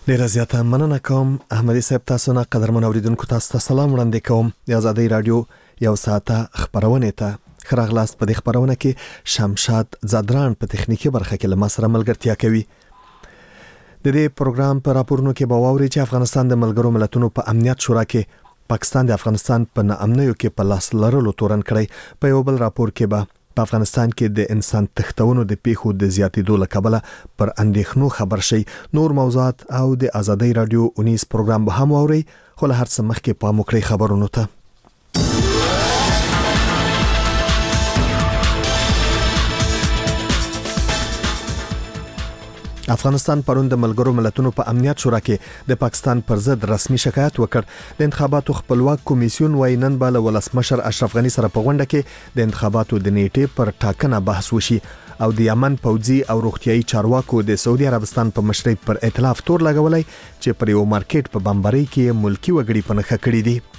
ډیره زیاته مننه کوم احمدي صاحب. تاسو نه قدرمن اوریدونکو تاسو ته سلام وړاندې کوم. د آزادۍ رادیو یو ساعته خبرونه ته خراغلاست. په دې خبرونه کې شمشاد زادران په تخنیکی برخه کې له ما سره ملګرتیا کوي. د دې پروګرام په راپورونو کې به واوري چې افغانستان د ملګرو ملتونو په امنیت شورا کې پاکستان د افغانستان په ناامنیو کې په لاس لرلو تورن کړی. په یو بل راپور کې به په افغانستان کې د انسان تښتونو د پیښو د زیاتېدو له کبله پر اندېښنو خبر شي. نور موضوعات او د آزادۍ رادیو 19 پروګرام به هم واوري، خو له هر څه مخکې پام وکړئ خبرونو ته. افغانستان پرون د ملګرو ملتونو په امنیت شورا کې د پاکستان پر ضد رسمي شکایت وکړ. د انتخاباتو خپلواک کمیسیون وايي نن به له ولسمشر اشرف غنی سره په غونډه کې د انتخاباتو د نیټې پر ټاکنه بحث وشي او د یمن پوځي او روغتيایي چارواکو د سعودي عربستان په مشرۍ پر ائتلاف تور لګولای چې پر یو مارکیټ په بمبارۍ کې ملکی وګړي په نخښه کړی دي.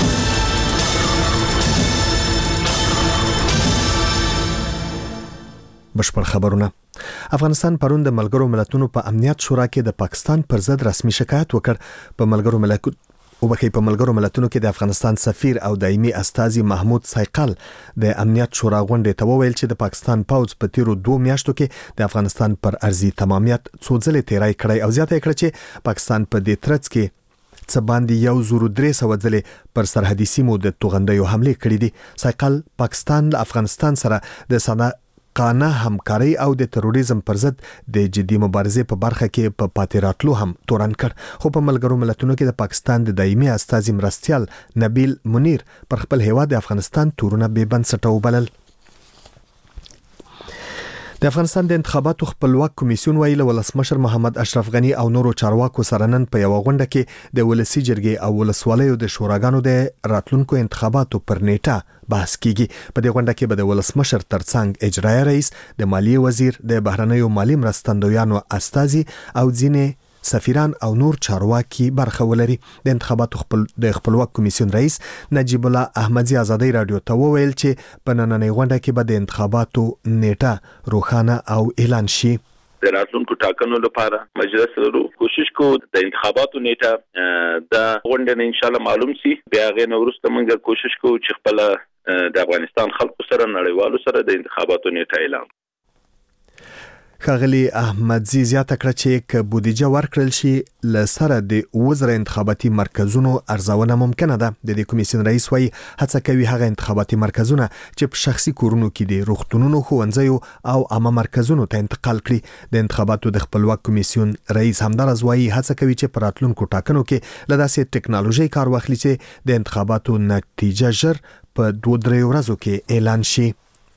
بشپړ خبرونه. افغانستان پرون د ملګرو ملتونو په امنیت شورا کې د پاکستان پر ضد رسمي شکایت وکړ. په ملګرو ملتونو کې د افغانستان سفیر او دایمي استازي محمود سایقل د امنیت شورا غونډې ته وویل چې د پاکستان پوځ په تیرو 2 میاشتو کې د افغانستان پر ارضي تمامیت څو ځله تیرای کړی او زیاته کړ چې پاکستان په دې ترڅ کې څه باندې 1300 ځله پر سرحدي سیمو د توغندیو حمله کړې دي. سایقل پاکستان له افغانستان سره د قانه همکاري او د تروریزم پر ضد د جدي مبارزې په برخه کې په پاتې راتلو هم تورن کړ. خو په ملګرو ملتونو کې د پاکستان د دایمي استازي مرستیال نبیل منیر پر خپل هیواد د افغانستان تورونه بې بنسټه وبلل. د افغانستان د انتخاباتو خپلواک کمیسیون ویل ولسمشر محمد اشرف غنی او نورو چارواکو سره نن په یو غونډه کې د ولسی جرګې او ولسوالیو د شوراګانو د راتلونکو انتخاباتو پر نیټه بحث کیږي. په دې غونډه کې به د ولسمشر ترڅنګ اجرایي رئیس، د مالیې وزیر، د بهرنیو مالی مرستندویانو استازي او ځینې سفیران او نور چارواکي برخه ولري. د انتخاباتو د خپلواک کمیسیون رئیس نجیب الله احمدی آزادۍ رادیو ته وویل چې په نننۍ غونډه کې به د انتخاباتو نیټه روښانه او اعلان شي. د راتلونکو ټاکنو لپاره مجلس ورو کوشش کوو د انتخاباتو نیټه د غونډې ان شاء الله معلوم شي. بیا غو وروسته موږ کوشش کوو چې خپل د افغانستان خلکو سره نړیوالو سره د انتخاباتو نیټه اعلان. خغلی احمدزی زیاته کړه چې ک بودیجه ورکړل شي لسره د وزره انتخاباتي مرکزونو ارزونه ممکنه ده. د دې کمیسیون رئیس وایي هڅه کوي هغه انتخاباتي مرکزونه چې په شخصي کورونو کې دي روغتونونو، ښوونځیو او عامه مرکزونو ته انتقال کړي. د انتخاباتو د خپلواک کمیسیون رئیس همدارز وایي هڅه کوي چې په راتلونکو ټاکنو کې له داسې ټکنالوژي کار واخلي چې د انتخاباتو نتیجه ژر په 2-3 ورځو کې اعلان شي.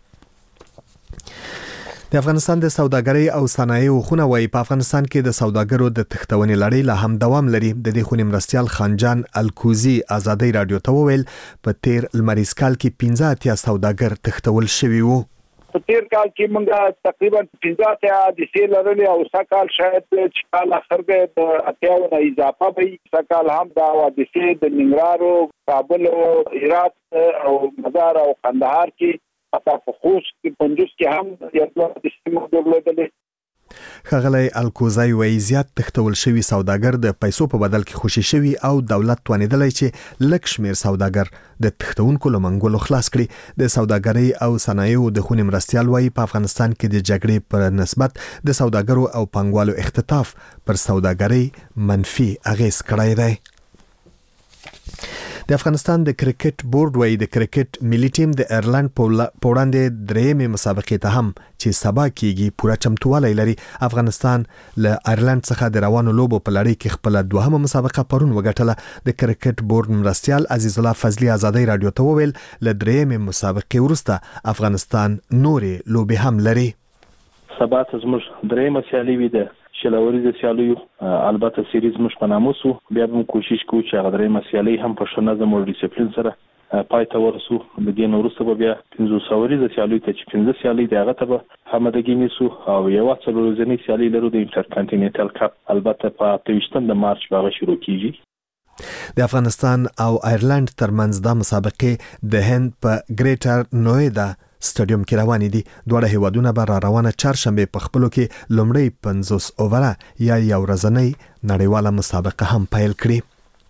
د افغانستان د سوداګرۍ او صنایعو خونه وایي په افغانستان کې د سوداګرو د تښتونې لړۍ لا هم دوام لري. د دې خونې مرستیال خانجان الکوزي آزادۍ رادیو ته وویل په تیر لمریز کال کې 15 سوداګر تښتول شوي وو. په تیر کال کې موږ تقریبا 15 د سیل لرلې او سکهال شاید چې کال اخر د 80 نه اضافه وي. سکهال هم دا د سیل د ننګرهار، کابل، هرات او مزار او قندهار کې په خوست کې پندوس کې هم یو د سیمو درلودلې. خغلی الکوزای وایي زیات تښتول شوي سوداګر د پیسو په بدل کې خوشي شوي او دولت توانیدلی چې لږ شمیر سوداګر د تښتونکو له منګولو خلاص کړي. د سوداګرۍ او صنایعو د خونې مرستیال وایي په افغانستان کې د جګړې پر نسبت د سوداګرو او پانګوالو اختطاف پر سوداګرۍ منفي اغیز کړی دی. د افغانستان د کرکټ بورډ وایي د کرکټ ملي ټیم د ایرلند په وړاندې درېمې مسابقې ته هم چې سبا کیږي پوره چمتووالی لري. افغانستان له ایرلند څخه د روانو لوبو په لړۍ کې خپل 2مه مسابقه پرون وګټله. د کرکټ بورډ مرستیال عزیز الله فضلی آزادۍ رادیو ته وویل له درېمې مسابقې وروسته افغانستان نورې لوبې هم لري. سبا زموږ درېمه سیالي وي د شلوريزه سیالیو، البته سیریز مش په ناموسو. بیا به کوشش کوو چې هغه درېمه سیالي هم په ښه نظم او ډیسپلین سره پای ته ورسو. د دې وروسته به بیا 500 ورځې سیالي ته چې 15 سیالي دغه ته به همدغه نیسو او یو څلور ورځې سیالي لرو د انټرکانټیننټل کپ، البته په 28 د مارچ باغ شروع کیږي. د افغانستان او ایرلند ترمنځ د مسابقې د هند په ګریټر نویدا سټاډیوم کې روان دي. دواړه هیوادونه به را روانه چهارشنبه په خپلو کې لومړی 50 اووره یا یو ورځنۍ نړیواله مسابقه هم پیل کړي.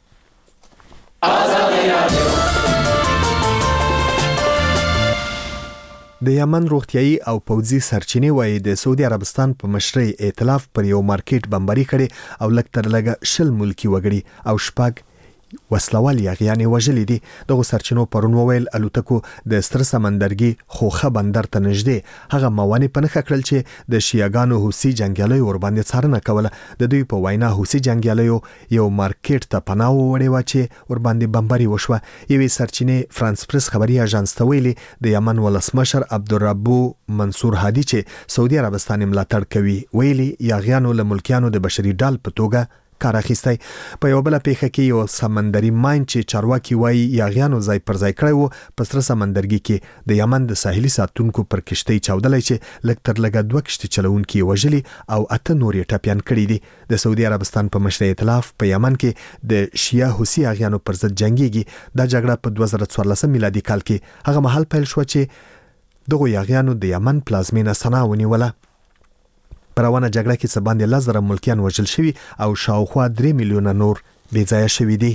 د یمن روغتیايي او پوځي سرچینې وایي د سعودي عربستان په مشرۍ ائتلاف پر یو مارکیټ بمباري کړي او لږ تر لږه 10 ملکی وګړي او شپږ وسلوال یاغیان وژلي دي. دغه سرچینو پرون وویل الوتکو د ستر سمندرګي خوخه بندر ته نږدې هغه موانع پنځه کړل چې د شیعاګانو حوثي جنگیالیو ور باندې څارنه کوله. د دوی په وینا حوثي جنگیالیو یو مارکیټ ته پناه وړي و چې ور باندې بمباري وشوه. یوې سرچینې فرانس پریس خبري اژانس ته ویلي د یمن ولسمشر عبدالربو منصور هادي چې سعودي عربستان ملاتړ کوي ویلي یاغیانو له ملکیانو د بشري ډال په توګه کار اخیستی. په یو بل پیښه کې یو سمندري ماین چې چارواکي وایي یاغیانو ځای پر ځای کړی وو په سره سمندرګي کې د یمن د ساحلي ساتونکو پر کشتۍ چاودلی چې لږ تر لږه 2 کشتۍ چلونکي وژلي او 8 نور یې ټپیان کړي دي. د سعودي عربستان په مشرۍ ائتلاف په یمن کې د شیعه حوثي یاغیانو پر ضد جنگيږي. دا جګړه په 2014 میلادي کال کې هغه مهال پیل شو چې دغه یاغیانو د یمن پلازمینه سنا ونیوله. په روانه جګړه کې څه باندې 10,000 ملکیان وژل شوي او شاوخوا 3 میلیونه نور بې ځایه شوي دي.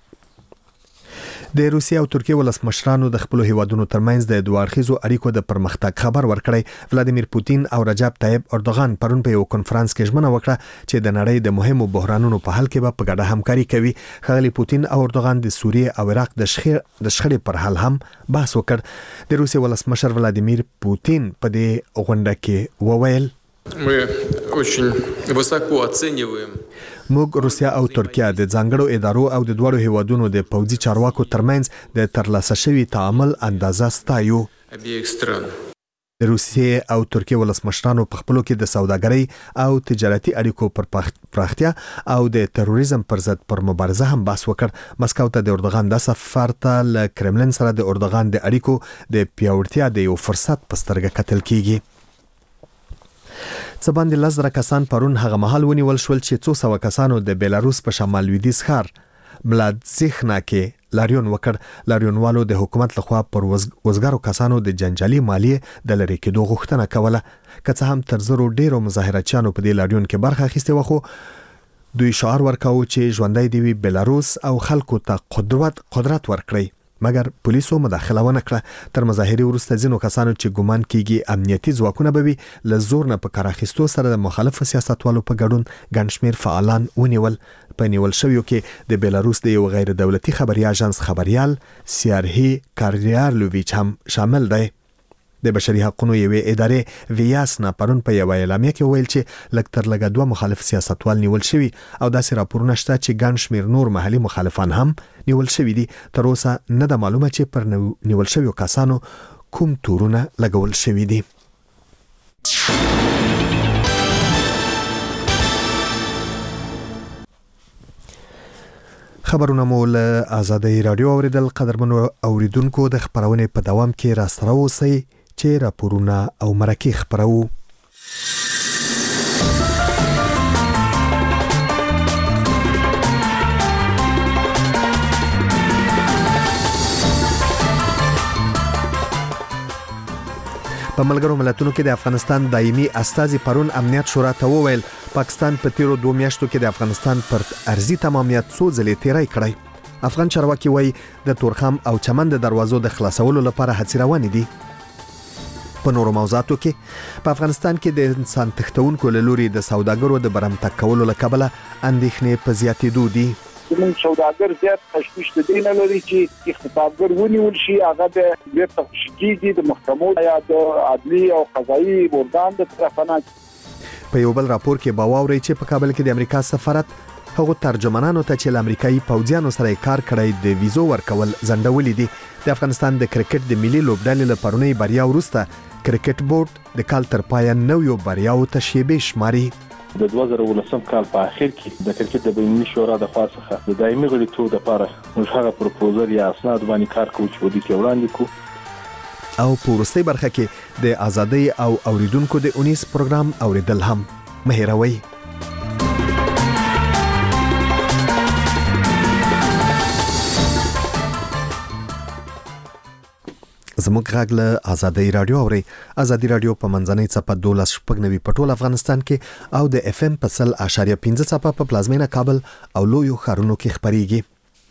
د روسیې او ترکیې ولسمشرانو د خپل هیوادونو ترمنځ د دوه اړخیزو اړیکو د پرمختګ خبر ورکړی. ولادیمیر پوتین او رجب طیب اردوغان پرون په یو کنفرانس کې ژمنه وکړه چې د نړۍ د مهمو بحرانونو په حل کې به په ګډه همکاري کوي. ښاغلي پوتین او اردوغان د سوریې او عراق د شخړې پر حل هم بحث وکړ. د روسیې ولسمشر ولادیمیر پوتین په دې غونډه کې وویل Мы очень высоко оцениваем. موږ روسیا او ترکیه د ځانګړو ادارو او د دوړو هیوادونو د پوځي چارواکو ترمنځ د ترلاسه شوی تعامل اندازه ستایو. Обеих стран. د روسیې او ترکیه ولسمشرانو په خپلو کې د سوداګرۍ او تجارتي اړیکو پر پراختیا او د تروریزم پر ضد پر مبارزه هم بحث وکړ. مسکو ته د اردوغان د سفر ته له کرملین سره د اردوغان د اړیکو د پیاوړتیا د یو فرصت په سترګه کتل کیږي. څه باندې 10,000 کسان پرون هغه مهال ونیول شول چې 200 کسانو د بیلاروس په شمال لویدیځ ښار ملادزیخنا کې لاریون وکړ. لاریونوالو د حکومت لخوا پر وزګارو کسانو د جنجالي مالیې د لری کېدو غوښتنه کوله. که څه هم تر زرو ډیرو مظاهرچیانو په دې لاریون کې برخه اخیسته وخو دوی شعار ورکاوه چې ژوندۍ دی بیلاروس او خلکو ته قدرت ورکړي. مګر پولیسو مداخله ونه کړه. تر مظاهرې وروسته ځینو کسانو چې ګومان کیږي امنیتي ځواکونه به وي له زور نه په کار اخیستو سره د مخالف سیاستوالو په ګډون ګڼ شمېر فعالان ونیول. په نیول شویو کې د بیلاروس د یو غیر دولتي خبري اژانس خبريال سیارهی کاریارلوویچ هم شامل دی. د بشري حقوقو یوې ادارې ویاسنا پرون په یو اعلامیه کې ویل چې لږ تر لږه 2 مخالف سیاستوال نیول شوي او داسې راپورونه شته چې ګڼ شمېر نور محلي مخالفان هم نیول شوي دي. تر اوسه نه ده معلومه چې پر نیول شویو کسانو کوم تورونه لګول شوي دي. خبرونه مو له آزادۍ رادیو اوریدل. قدرمنو اوریدونکو د خبرونې په دوام کې را سره اوسئ چې راپورونه او مرکې خبرو. په ملګرو ملتونو کې د افغانستان دایمي استازي پرون امنیت شورا ته وویل پاکستان په تیرو 2 میاشتو کې د افغانستان پر ارزي تمامیت څو ځلې تیری کړی. افغان چارواکي وایي د تورخم او چمن د دروازو د خلاصولو لپاره هڅې روانې دي. په نورو موضوعاتو کې په افغانستان کې د انسان تښتونکو له لوري د سوداګرو د برمتګ کولو له کبله اندېښنې په زیاتېدو دي. زموږ سوداګر زیات تشویش دي نه لري چې اختطافګر ونیول شي هغه د بیرته خوشکیږي د محکمو یا د عدلي او قضایي ارګان د طرفه. په یو بل راپور کې باوري چې په کابل کې د امریکا سفارت هغه ترجمانانو ته چې امریکایي پوځیانو سره کار کړی د ویزو ورکول ځنډولې دي. د افغانستان د کرکټ د ملي لوبډلې لپاره بریا وروسته کرکټ بورډ د کال تر پایه نویو بریاو ته شیبې شماري. د 2019 کال په اخر کې د کرکټ د بین‌المللي شورا د خوا څخه د دایمي غړیتوب لپاره موږ هغه پروپوزل یا اسناد باندې کار کوو چې ودی کې وړاندې کوو. او په وروستۍ برخه کې د ازادۍ او اوریدونکو د 19 پروګرام اوریدل هم مهیروي. زموږ غږ له آزادۍ رادیو اوري. آزادۍ رادیو په منځنۍ څپه 12.9 په ټول افغانستان کې او د اف ام په 100.5 څپه په پلازمینه کابل او لویو ښارونو کې خبريږي.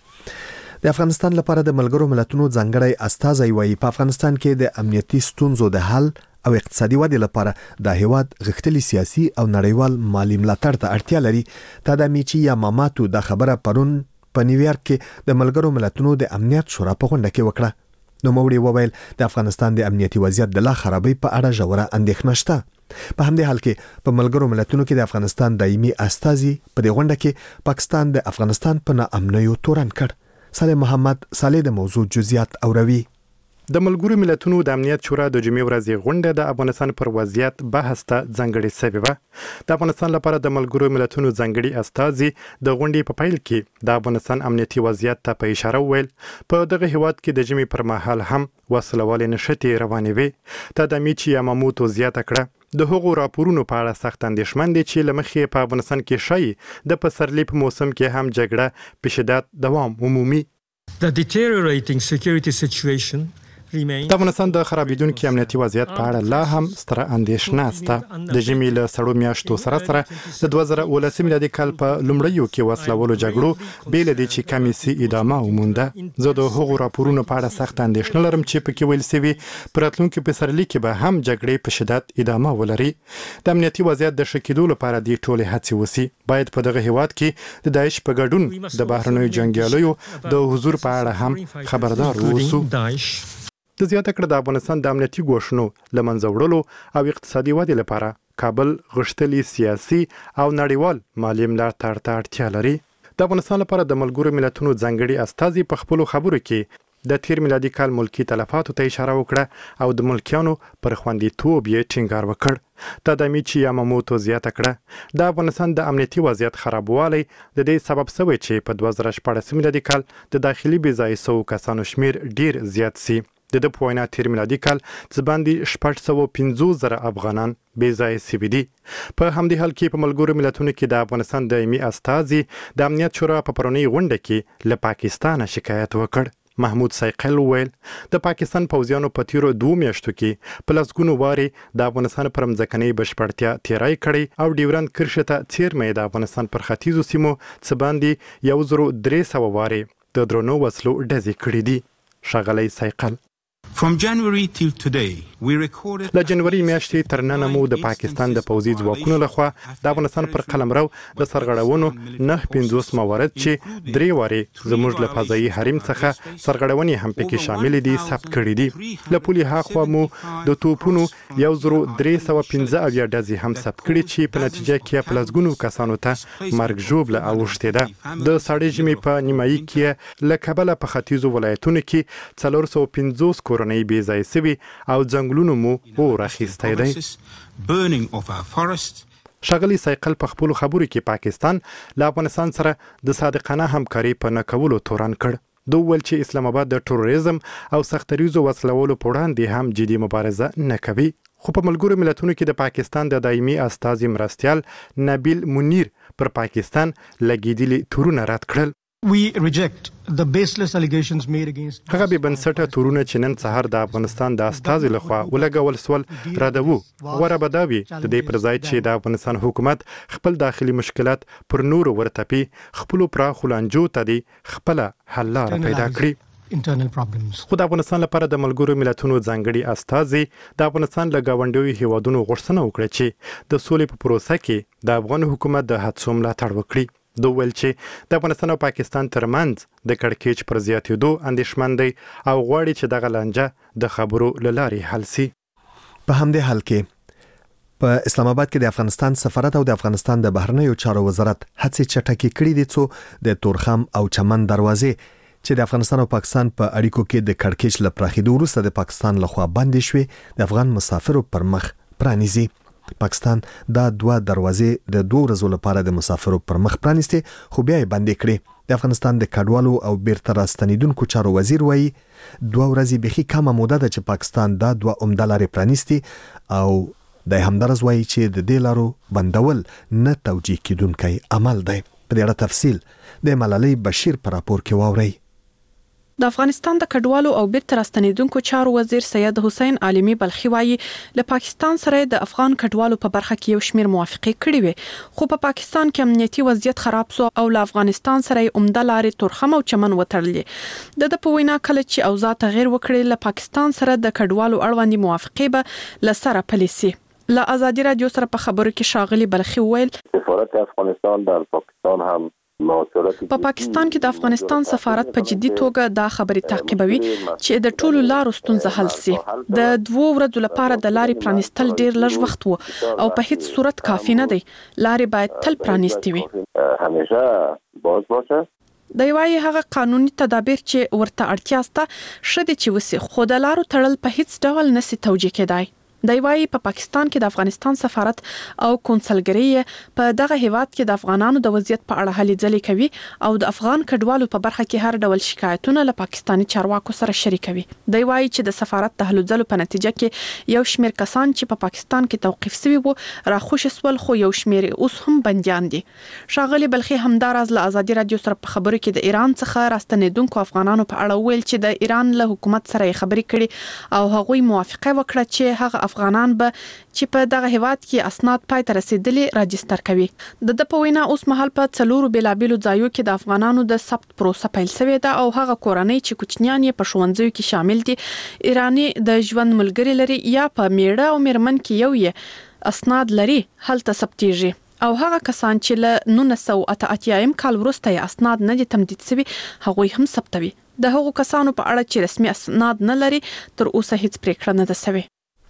د افغانستان لپاره د ملګرو ملتونو ځانګړی استازی وایي په افغانستان کې د امنیتي ستونزو د حل او اقتصادي ودې لپاره د هیواد غښتلي سیاسي او نړیوال مالی ملاتړ ته اړتیا لري. تادامیچی یاماماتو د خبره پرون په نیویارک کې د ملګرو ملتونو د امنیت شورا په غونډه کې وکړه. نو موري وویل د افغانستان د امنیتي وضعیت د لا خرابۍ په اړه ژوره اندېښنه شته. په همدې حال کې په ملګرو ملتونو کې د افغانستان دایمي استازي په دې غونډه کې پاکستان د افغانستان په ناامنیو تورن کړ. صالح محمد صالح د موضوع جزئیات اوروي. د ملګرو ملتونو د امنیت شورا د جمعې ورځې غونډه د افغانستان پر وضعیت بحث ته ځانګړې شوې وه. د افغانستان لپاره د ملګرو ملتونو ځانګړي استازي د غونډې په پیل کې د افغانستان امنیتي وضعیت ته په اشاره وویل په دغه هیواد کې د جمعې پر مهال هم وسلوالې نشټې روانې وې. تادامیچی یاماموتو زیاته کړه د هغو راپورونو په اړه سخت اندېښمن دي چې لمخې په افغانستان کې شایي د پسرلي په موسم کې هم جګړه په شدت دوام ومومي. The deteriorating security situation د افغانستان د خرابېدونکي امنیتي وضعیت په اړه لا هم ستره اندېښنه شته. د ژمي له سړو میاشتو سره د 2019 میلادي کال په لومړیو کې وسلوالو جګړو بې له دې چې کمې سي ادامه ومونده. زه د هغو راپورونو په اړه سخت اندېښنه لرم چې پکې ویل شوي په راتلونکي پسرلي کې به هم جګړې په شدت ادامه ولري. د امنیتي وضعیت د ښه کېدو لپاره دې ټولې هڅې وسي. باید په دغه هیواد کې د داعش په ګډون د بهرنیو جنګیالیو د حضور په اړه هم خبردار اوسو. د زیاته کړه د افغانستان د امنیتي ګواښونو له منځه وړلو او اقتصادي ودې لپاره کابل غښتلي سیاسي او نړیوال مالي ملاتړ ته اړتیا لري. د افغانستان لپاره د ملګرو ملتونو ځانګړي استازي په خپلو خبرو کې د تیر میلادي کال ملکی تلفاتو ته اشاره وکړه او د ملکیانو پر خوندیتوب یې ټینګار وکړ. تادامیچی یاماموتو زیاته کړه د افغانستان د امنیتي وضعیت خرابوالی د دې سبب شوی چې په 2014 میلادي کال د داخلي بې ځایه شوو کسانو شمیر ډیر زیات سي. د په وینا تیر میلادي کال څه باندې 650,000 افغانان بې ځایه شوي دي. په همدې حال کې په ملګرو ملتونو کې د افغانستان دایمي استازي د امنیت شورا په پرونی غونډه کې له پاکستان شکایت وکړ. محمود سایقل ویل د پاکستان پوځیانو په تیرو 2 میاشتو کې په لسګونو واري د افغانستان پر مځکنۍ بشپړتیا تیرای کړي او ډیورند کرښه ته څیرمه د افغانستان پر ختیځو سیمو څه باندې 1300 واري د درنو وسلو ډزې کړي دي. ښاغلی سایقل From January till today, we recorded له جنوري میاشتې تر ننه مو د پاکستان د پوځي ځواکونو لخوا د افغانستان پر قلمرو د سرغړونو 950 موارد چې 3 واري زموږ له فضایي حریم څخه سرغړونې هم پکې شامل دي ثبت کړي دي. له پولي هاخوا مو د توپونو 1315 ډزې هم ثبت کړي چې په نتیجه کې په لسګونو کسانو ته مرګ ژوبله اوښتې ده. د ساړې ژمي په نیمایي کې له کابله په ختیځو ولایتونو کې 450 کورنۍ بې ځایه شوي او ځنګلونو مو اور اخیستی دی. ښاغلي سایقل په خپلو خبرو کې پاکستان له افغانستان سره د صادقانه همکاري په نه کولو تورن کړ. دوی ویل چې اسلام آباد د تروریزم او سختریزو وسلوالو په وړاندې هم جدي مبارزه نه کوي. خو په ملګرو ملتونو کې د پاکستان د دایمي استازي مرستیال نبیل منیر پر پاکستان لګیدلي تورونه رد کړل. We reject the baseless allegations made against هغه به بنسټه تورونه چې نن سهار د افغانستان د استازي لخوا ولګول سول ردوو. غوړه بداوي د دې پر ځای چې د افغانستان حکومت خپل داخلي مشکلات پر نورو ورتپي خپل پراخ لانجو ته دی خپل حل لاره پیدا کړي. خو د افغانستان لپاره د ملګرو ملتونو ځانګړي استازي د افغانستان له ګاونډیو هیوادونو غوښتنه وکړه چې د سولې په پروسه کې د افغان حکومت د هڅو ملاتړ وکړي. دوی ویل چې د افغانستان او پاکستان ترمنځ د کړکېچ پر زیاتېدو اندېښمن دی او غواړي چې دغه لانجه د خبرو له لارې حل شي. په همدې حال کې په اسلام آباد کې د افغانستان سفارت او د افغانستان د بهرنیو چارو وزارت هڅې چټکې کړې دي څو د تورخم او چمن دروازې چې د افغانستان او پاکستان په اړیکو کې د کړکېچ له پراخېدو وروسته د پاکستان لخوا بندې شوې د افغان مسافرو پر مخ پرانیزي. پاکستان دا 2 دروازې د 2 ورځو لپاره د مسافرو پر مخ پرانیستي خو بیا یې بندې کړې. د افغانستان د کډوالو او بیرته راستنیدونکو چارو وزیر وایي 2 ورځې بخي کمه موده ده چې پاکستان دا 2 عمده لارې پرانیستي او د همدارس وایي چې د دې لارو بندول نه توجیه کیدونکی عمل دی. په دې اړه تفصیل د ملالۍ بشیر پر راپور کې واورئ. د افغانستان د کډوالو او بیرته راستنیدونکو چارو وزیر سید حسین عالمي بلخي وایي له پاکستان سره د افغان کډوالو په برخه کې یو شمېر موافقې کړې وي خو په پاکستان کې امنیتي وضعیت خراب سو او له افغانستان سره عمده لارې تورخم او چمن وتړلې د په وینا کله چې اوضاع تغیر وکړي له پاکستان سره د کډوالو اړوند موافقې به لسره پلیسي له ازادي رادیو سره په خبرو کې شاغلي بلخي وویل سفارت افغانستان در پاکستان هم په پاکستان کې د افغانستان سفارت په جدي توګه دا خبرې تعقیبوي چې د ټولو لارو ستونزه حل شي د 2 ورځې لپاره د لارې پرانیستل ډیر لږ وخت وو او په هیڅ صورت کافي نه دی لارې باید تل پرانیستې وي همیشه باز باشه د یوای هغه قانوني تدابیر چې ورته اړتیا سته شته چې وسی خو د لارو تړل په هیڅ ډول نسی توجیه کېدای د یوای په پاکستان کې د افغانستان سفارت او کونسلګری په دغه هیواد کې د افغانانو د وضعیت په اړه هلې ځلې کوي او د افغان کډوالو په برخه کې هر ډول شکایتونه له پاکستاني چارواکو سره شریکوي د یوای چې د سفارت د هلو ځلو په نتیجه کې یو شمېر کسان چې په پاکستان کې توقيف شوي وو راخوش سول خو یو شمېر اوس هم بنديان دي شاغلي بلخي همداراز له ازادي رادیو سره په خبرو کې د ایران څخه راستنیدونکو افغانانو په اړه ویل چې د ایران له حکومت سره خبرې کړي او هغوی موافقه وکړه چې هغه افغانان به چې په دغه هیواد کې اسناد پای ته رسیدلي راجستر کوي د په وینا اوس مهال په څلورو بیلابیلو ځایو کې د افغانانو د ثبت پروسه پیل شوې ده او هغه کورنۍ چې کوچنیان یې په ښوونځیو کې شامل دي ایرانی د ژوند ملګری لري یا په میړه او میرمن کې یو یې اسناد لري هلته ثبتېږي او هغه کسان چې له 1988 کال وروسته یې اسناد نه دي تمدید شوي هغوی هم ثبتوي د هغو کسانو په اړه چې رسمي اسناد نه لري تر اوسه هیڅ پریکړه نه ده شوې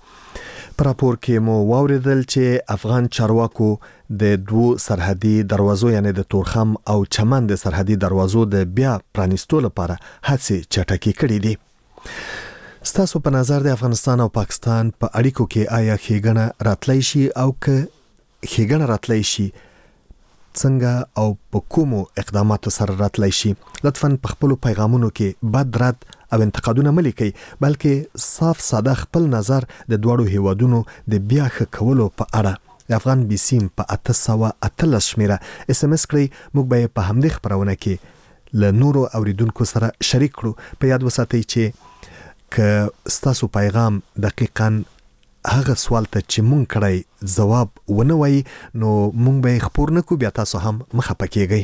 په راپور کې مو واوریدل چې افغان چارواکو د 2 سرحدي دروازو یعنی د تورخم او چمن د سرحدي دروازو د بیا پرانیستو لپاره هڅې چټکې کړې دي ستاسو په نظر د افغانستان او پاکستان په اړیکو کې آیا ښېګڼه راتلی شي او که ښېګڼه راتلی شي څنګه او په کومو اقداماتو سره راتلی شي لطفاً په خپل پیغامونو کې بد رد او انتقادونه ملي کوي بلکې صاف ساده خپل نظر د دوړو هیوادونو د بیا ښه کولو په اړه د افغان بي سیم په 813 شمیره اس ام اس کړئ موږ به په همدې خبرونه کې له نورو اوریدونکو سره شریک کړو په یاد وساتئ چې ک ستاسو پیغام دقیقاً هغه سوال ته چې مونږ کړی جواب ونه وای نو مونږ به خبر نه کو بیا تاسو هم مخه پکېږئ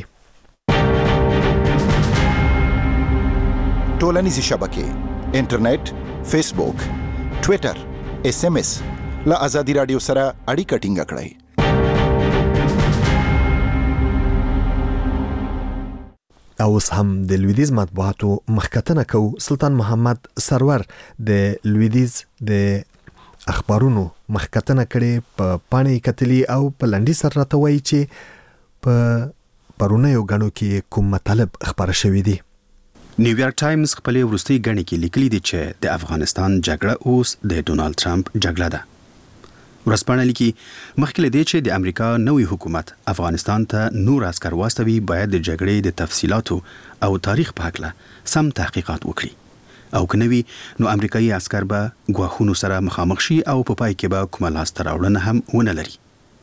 ټولنیزې شبکې انټرنیټ فیسبوک ټوئیټر اس ام اس له ازادي رادیو سره اړیکه ټینګه کړئ اوس هم د لویدیز مطبوعاتو مخکتنه کو سلطان محمد سرور د لویدیز د اخبارونو مخکتنه کړي په پاڼې کتلی او په لنډي سر راته وایي چې په پرونیو غنو کې کوم مطلب خبره شوې دي نیویارک ټایمز خپلې وروستۍ غنې کې لیکلي دي چې د افغانستان جګړه اوس د ډونالد ټرمپ جګړه ده. ورځپاڼه لیکي مخکې له دې چې د امریکا نوې حکومت افغانستان ته نور عسکر واستوي باید د جګړې د تفصیلاتو او تاریخ په هکله سم تحقیقات وکړي او که نه وي نو امریکایي عسکر به ګواښونو سره مخامخ شي او په پای کې به کومه لاسته راوړنه هم ونه لري.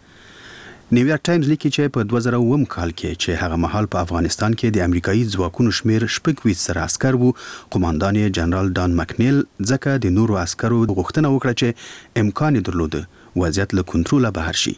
نیویارک ټایمز لیکي چې په 2009 کال کې چې هغه مهال په افغانستان کې د امریکایي ځواکونو شمیر 40 سره عسكر وو قوماندان جنرال ډان مکنیل ځکه د نورو عسکرو غوښتنه وکړه چې امکان درلوده وضعیت له کنټروله بهر شي.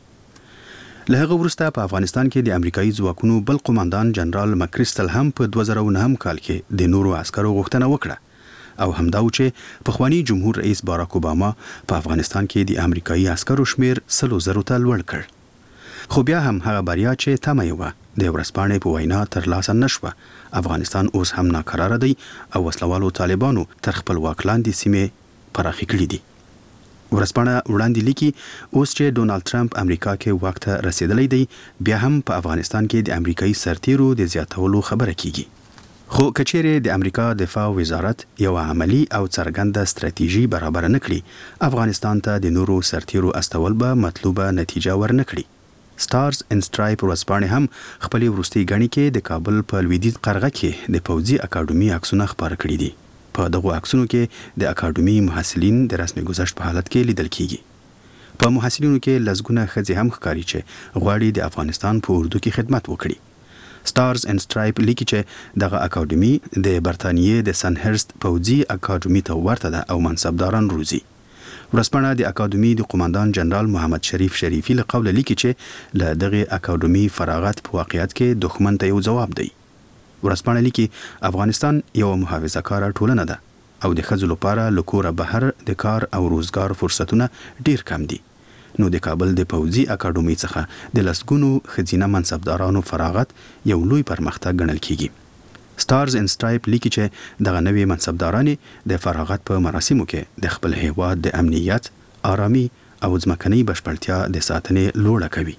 له هغه وروسته په افغانستان کې د امریکایي ځواکونو بل قوماندان جنرال مکریستل هم په 2009 کال کې د نورو عسکرو غوښتنه وکړه او همدا و چې پخوانی جمهور رئیس باراک اوباما په افغانستان کې د امریکایي عسکرو شمیر 100,000 ته لوړ کړ. خو بیا هم هغه بریا چې تمه یې وه د ورځپاڼې په وینا ترلاسه نشوه. افغانستان اوس هم ناکراره دی او وسلوالو طالبانو تر خپل واک لاندې سیمې پراخې کړې دي. ورځپاڼه وړاندې لیکي اوس چې ډونالد ټرمپ امریکا کې واک ته رسیدلی دی بیا هم په افغانستان کې د امریکایي سرتیرو د زیاتولو خبره کیږي. خو کچېرې د امریکا دفاع وزارت یو عملی او څرګنده ستراتیژي برابر نه کړي افغانستان ته د نورو سرتیرو استول به مطلوبه نتیجه ورنکړي. سټارز ان سټرایپ ورځپاڼې هم خپلې وروستۍ غنې کې د کابل په لویدیځ قرغه کې د پوځي اکاډمي عکسونه خپاره کړي دي. په دغه عکسونو کې د اکاډمي محصلین د رسمي گذشت په حالت کې لیدل کیږي. په محصلینو کې لزګونه ښځې هم ښکاري چې غواړي د افغانستان په اردو کې خدمت وکړي. ستارز اند سټرایپ لیکي چې دغه اکاډمي د برتانیې د سنهرست پوځي اکاډمي ته ورته ده او منصبداران روزي. ورسپانه د اکاډمي د قوماندان جنرال محمد شریف شریفي له قوله لیکي چې له دغه اکاډمي فراغت په واقعیت کې دښمن ته یو جواب دی. ورسپانه لیکي افغانستان یو محافظه کار ټولنه ده او د ښځو لپاره له کوره بهر د کار او روزګار فرصتونه ډیر کم دي. نو د کابل د پوځي اکاډمي څخه د لسګونو ښځینه منصبدارانو فراغت یو لوی پرمختګ ګڼل کیږي. ستارز اند سټرایپ لیکي چې دغه نوې منصبدارانې د فراغت په مراسمو کې د خپل هیواد د امنیت، آرامي او ځمکنۍ بشپړتیا د ساتنې لوړه کوي.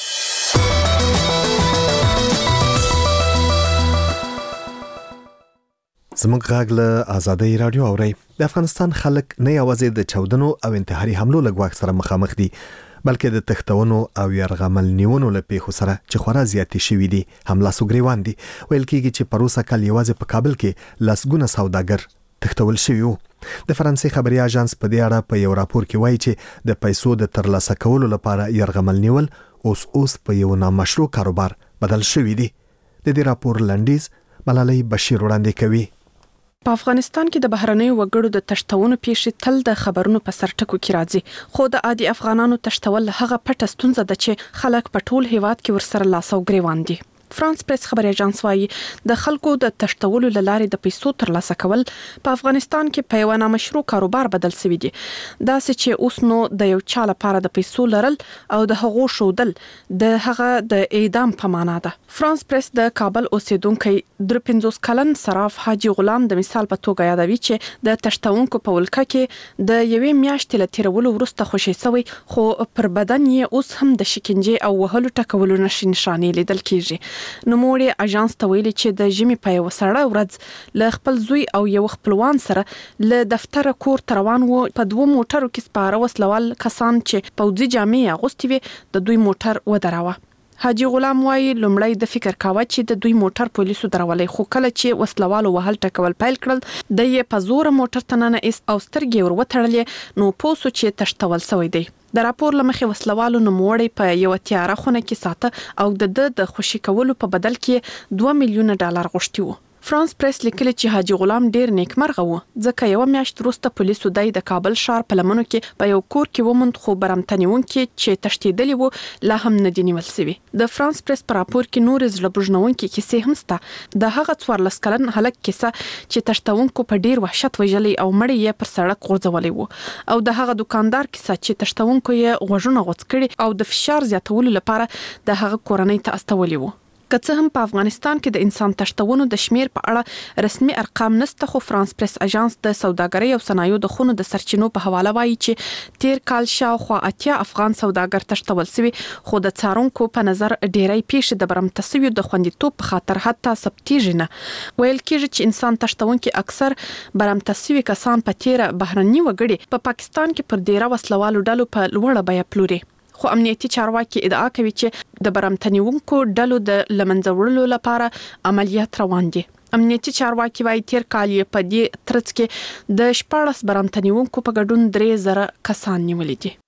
زموږ غږ له آزادۍ رادیو اوري. د افغانستان خلک نه یوازې د چاودنو او انتحاري حملو له ګواښ سره مخامخ دي بلکې د تښتونو او یرغمل نیونو له پیښو سره چې خورا زیاتې شوي دي هم لاس وګریوان دي. ویل کېږي چې پروسه کال یوازې په کابل کې لسګونه سوداګر تښتول شوي وو. د فرانسې خبري اژانس په دې اړه په یو راپور کې وایي چې د پیسو د ترلاسه کولو لپاره یرغمل نیول اوس په یو نامشروع کاروبار بدل شوي دي. د دې راپور لنډیز ملالۍ بشیر وړاندې کوي. په افغانستان کې د بهرنیو وګړو د تښتونو پیښې تل د خبرونو په سرټکو کې راځي، خو د عادي افغانانو تښتول هغه پټه ستونزه ده چې خلک په ټول هیواد کې ورسره لاس او ګریوان دي. فرانس پریس خبري اژانس وايي د خلکو د تښتولو لارې د پیسو ترلاسه کول په افغانستان کې په یو نامشروع کاروبار بدل شوی دي. دا چې اوس نو د یو چا لپاره د پیسو لرل او د هغو شودل د هغه د اعدام په معنا ده. فرانس پریس د کابل اوسیدونکو 53 کلن صراف حاجی غلام د مثال په توګه یادوي چې د تښتونکو په ولکه کې د یوې میاشتې له تیرولو وروسته خوشي شوی، خو پر بدن یې اوس هم د شکنجې او وهلو ټکولو نښانې لیدل کیږي. نوموړي اژانس ته ویلي چې د ژمي په یو سړه ورځ له خپل زوی او یو خپلوان سره له دفتر کور ته روان وو. په 2 موټرو کې سپاره وسلوال کسان چې پوځي جامې اغوستې وي د دوی موټر ودراوه. حاجی غلام وايي لومړی د فکر کاوه چې د دوی موټر پولیسو درولې، خو کله چې وسلوالو وهل ټکول پیل کړل د یې په زور موټر ته نه ایست او سترګې ور وتړلې، نو پوسو چې تښتول شوی دی. د راپور لمخې وسلوالو نوموړی په یو تیاره خونه کې ساته او د خوشي کولو په بدل کې $2 میلیون غوښتي وو. فرانس پریس لیکلی چې حاجی غلام ډیر نیکمرغه وو ځکه یو میاشت وروسته پولیسو د کابل ښار په لمنو کې په یو کور کې وموند، خو برمتنیونکي چې تښتیدلی وو لا هم نه دي نیول شوي. د فرانس پریس په راپور کې نور زړه بوژنونکي کیسې هم شته. د هغه 14 کلن هلک کیسه چې تښتونکو په ډیر وحشت وژلې او مړی یې پر سړک غورځولې وو، او د هغه دکاندار کیسه چې تښتونکو یې غوږونه غوڅ کړي او د فشار زیاتولو لپاره د هغه کورنۍ ته استولې وو. که څه هم په افغانستان کې د انسان تښتونو د شمیر په اړه رسمي ارقام نشته، خو فرانس پریس اژانس د سوداګرۍ او صنایعو د خونو د سرچینو په حواله وایي چې تیر کال شاوخوا 80 افغان سوداګر تښتول شوي، خو د څارونکو په نظر ډیری پیښې د برمته شویو د خوندیتوب په خاطر حتی ثبتیږي نه. ویل کېږي چې انسان تښتونکي اکثر برمته شوي کسان په تیر بهرني وګړي په پاکستان کې پر ډیره وسلوالو ډلو په لوړه بیه پلوري. خو امنیتي چارواکي ادعا کوي چې د برمتنیونکو ډلو د لمنځه وړلو لپاره عملیات روان دي. امنیتي چارواکي وايي تیر کال په دې ترڅ کې د 14 برمتنیونکو په ګډون 3000 کسان نیولې دي.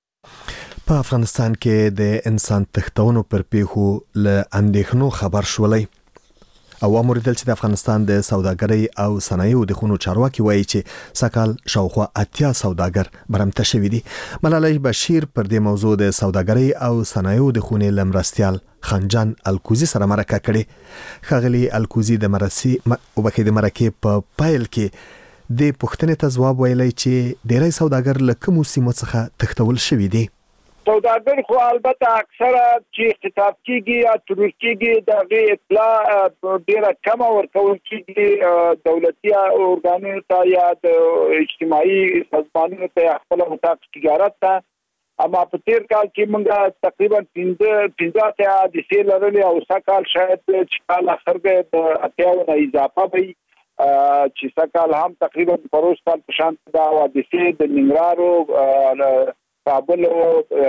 په افغانستان کې د انسان تښتونو پر پیښو له اندېښنو خبر شولای او امریدل چې د افغانستان د سوداګرۍ او صنایعو د خونو چارواکي وایي چې سکهال شاوخوا 80 سوداګر برمته شوي دي. ملالۍ بشیر پر دې موضوع د سوداګرۍ او صنایعو د خونې لمرستیال خنجان الکوزي سره مرکه کړې. ښاغلي الکوزي د مرکې په پایل کې د پوښتنې ته ځواب ویلی چې ډیری سوداګر له کومو سیمو څخه تښتول شوي دي. سوداګر خو البته اکثره چې خطاب کیږي یا ترور کیږي د اطلاع ډیره کم ورکول کیږي دولتي ارګانونو ته یا د اجتماعي سازمانونو ته خپل مطابق تجارت ته. اما په تیر کال کې موږ تقریبا 15 د سیل لرلې او سکهال شاید چې کال اخر د 80 نه اضافه وي چې سکهال هم تقریبا پروس کال په شان د حادثې د ننګرهار کابل او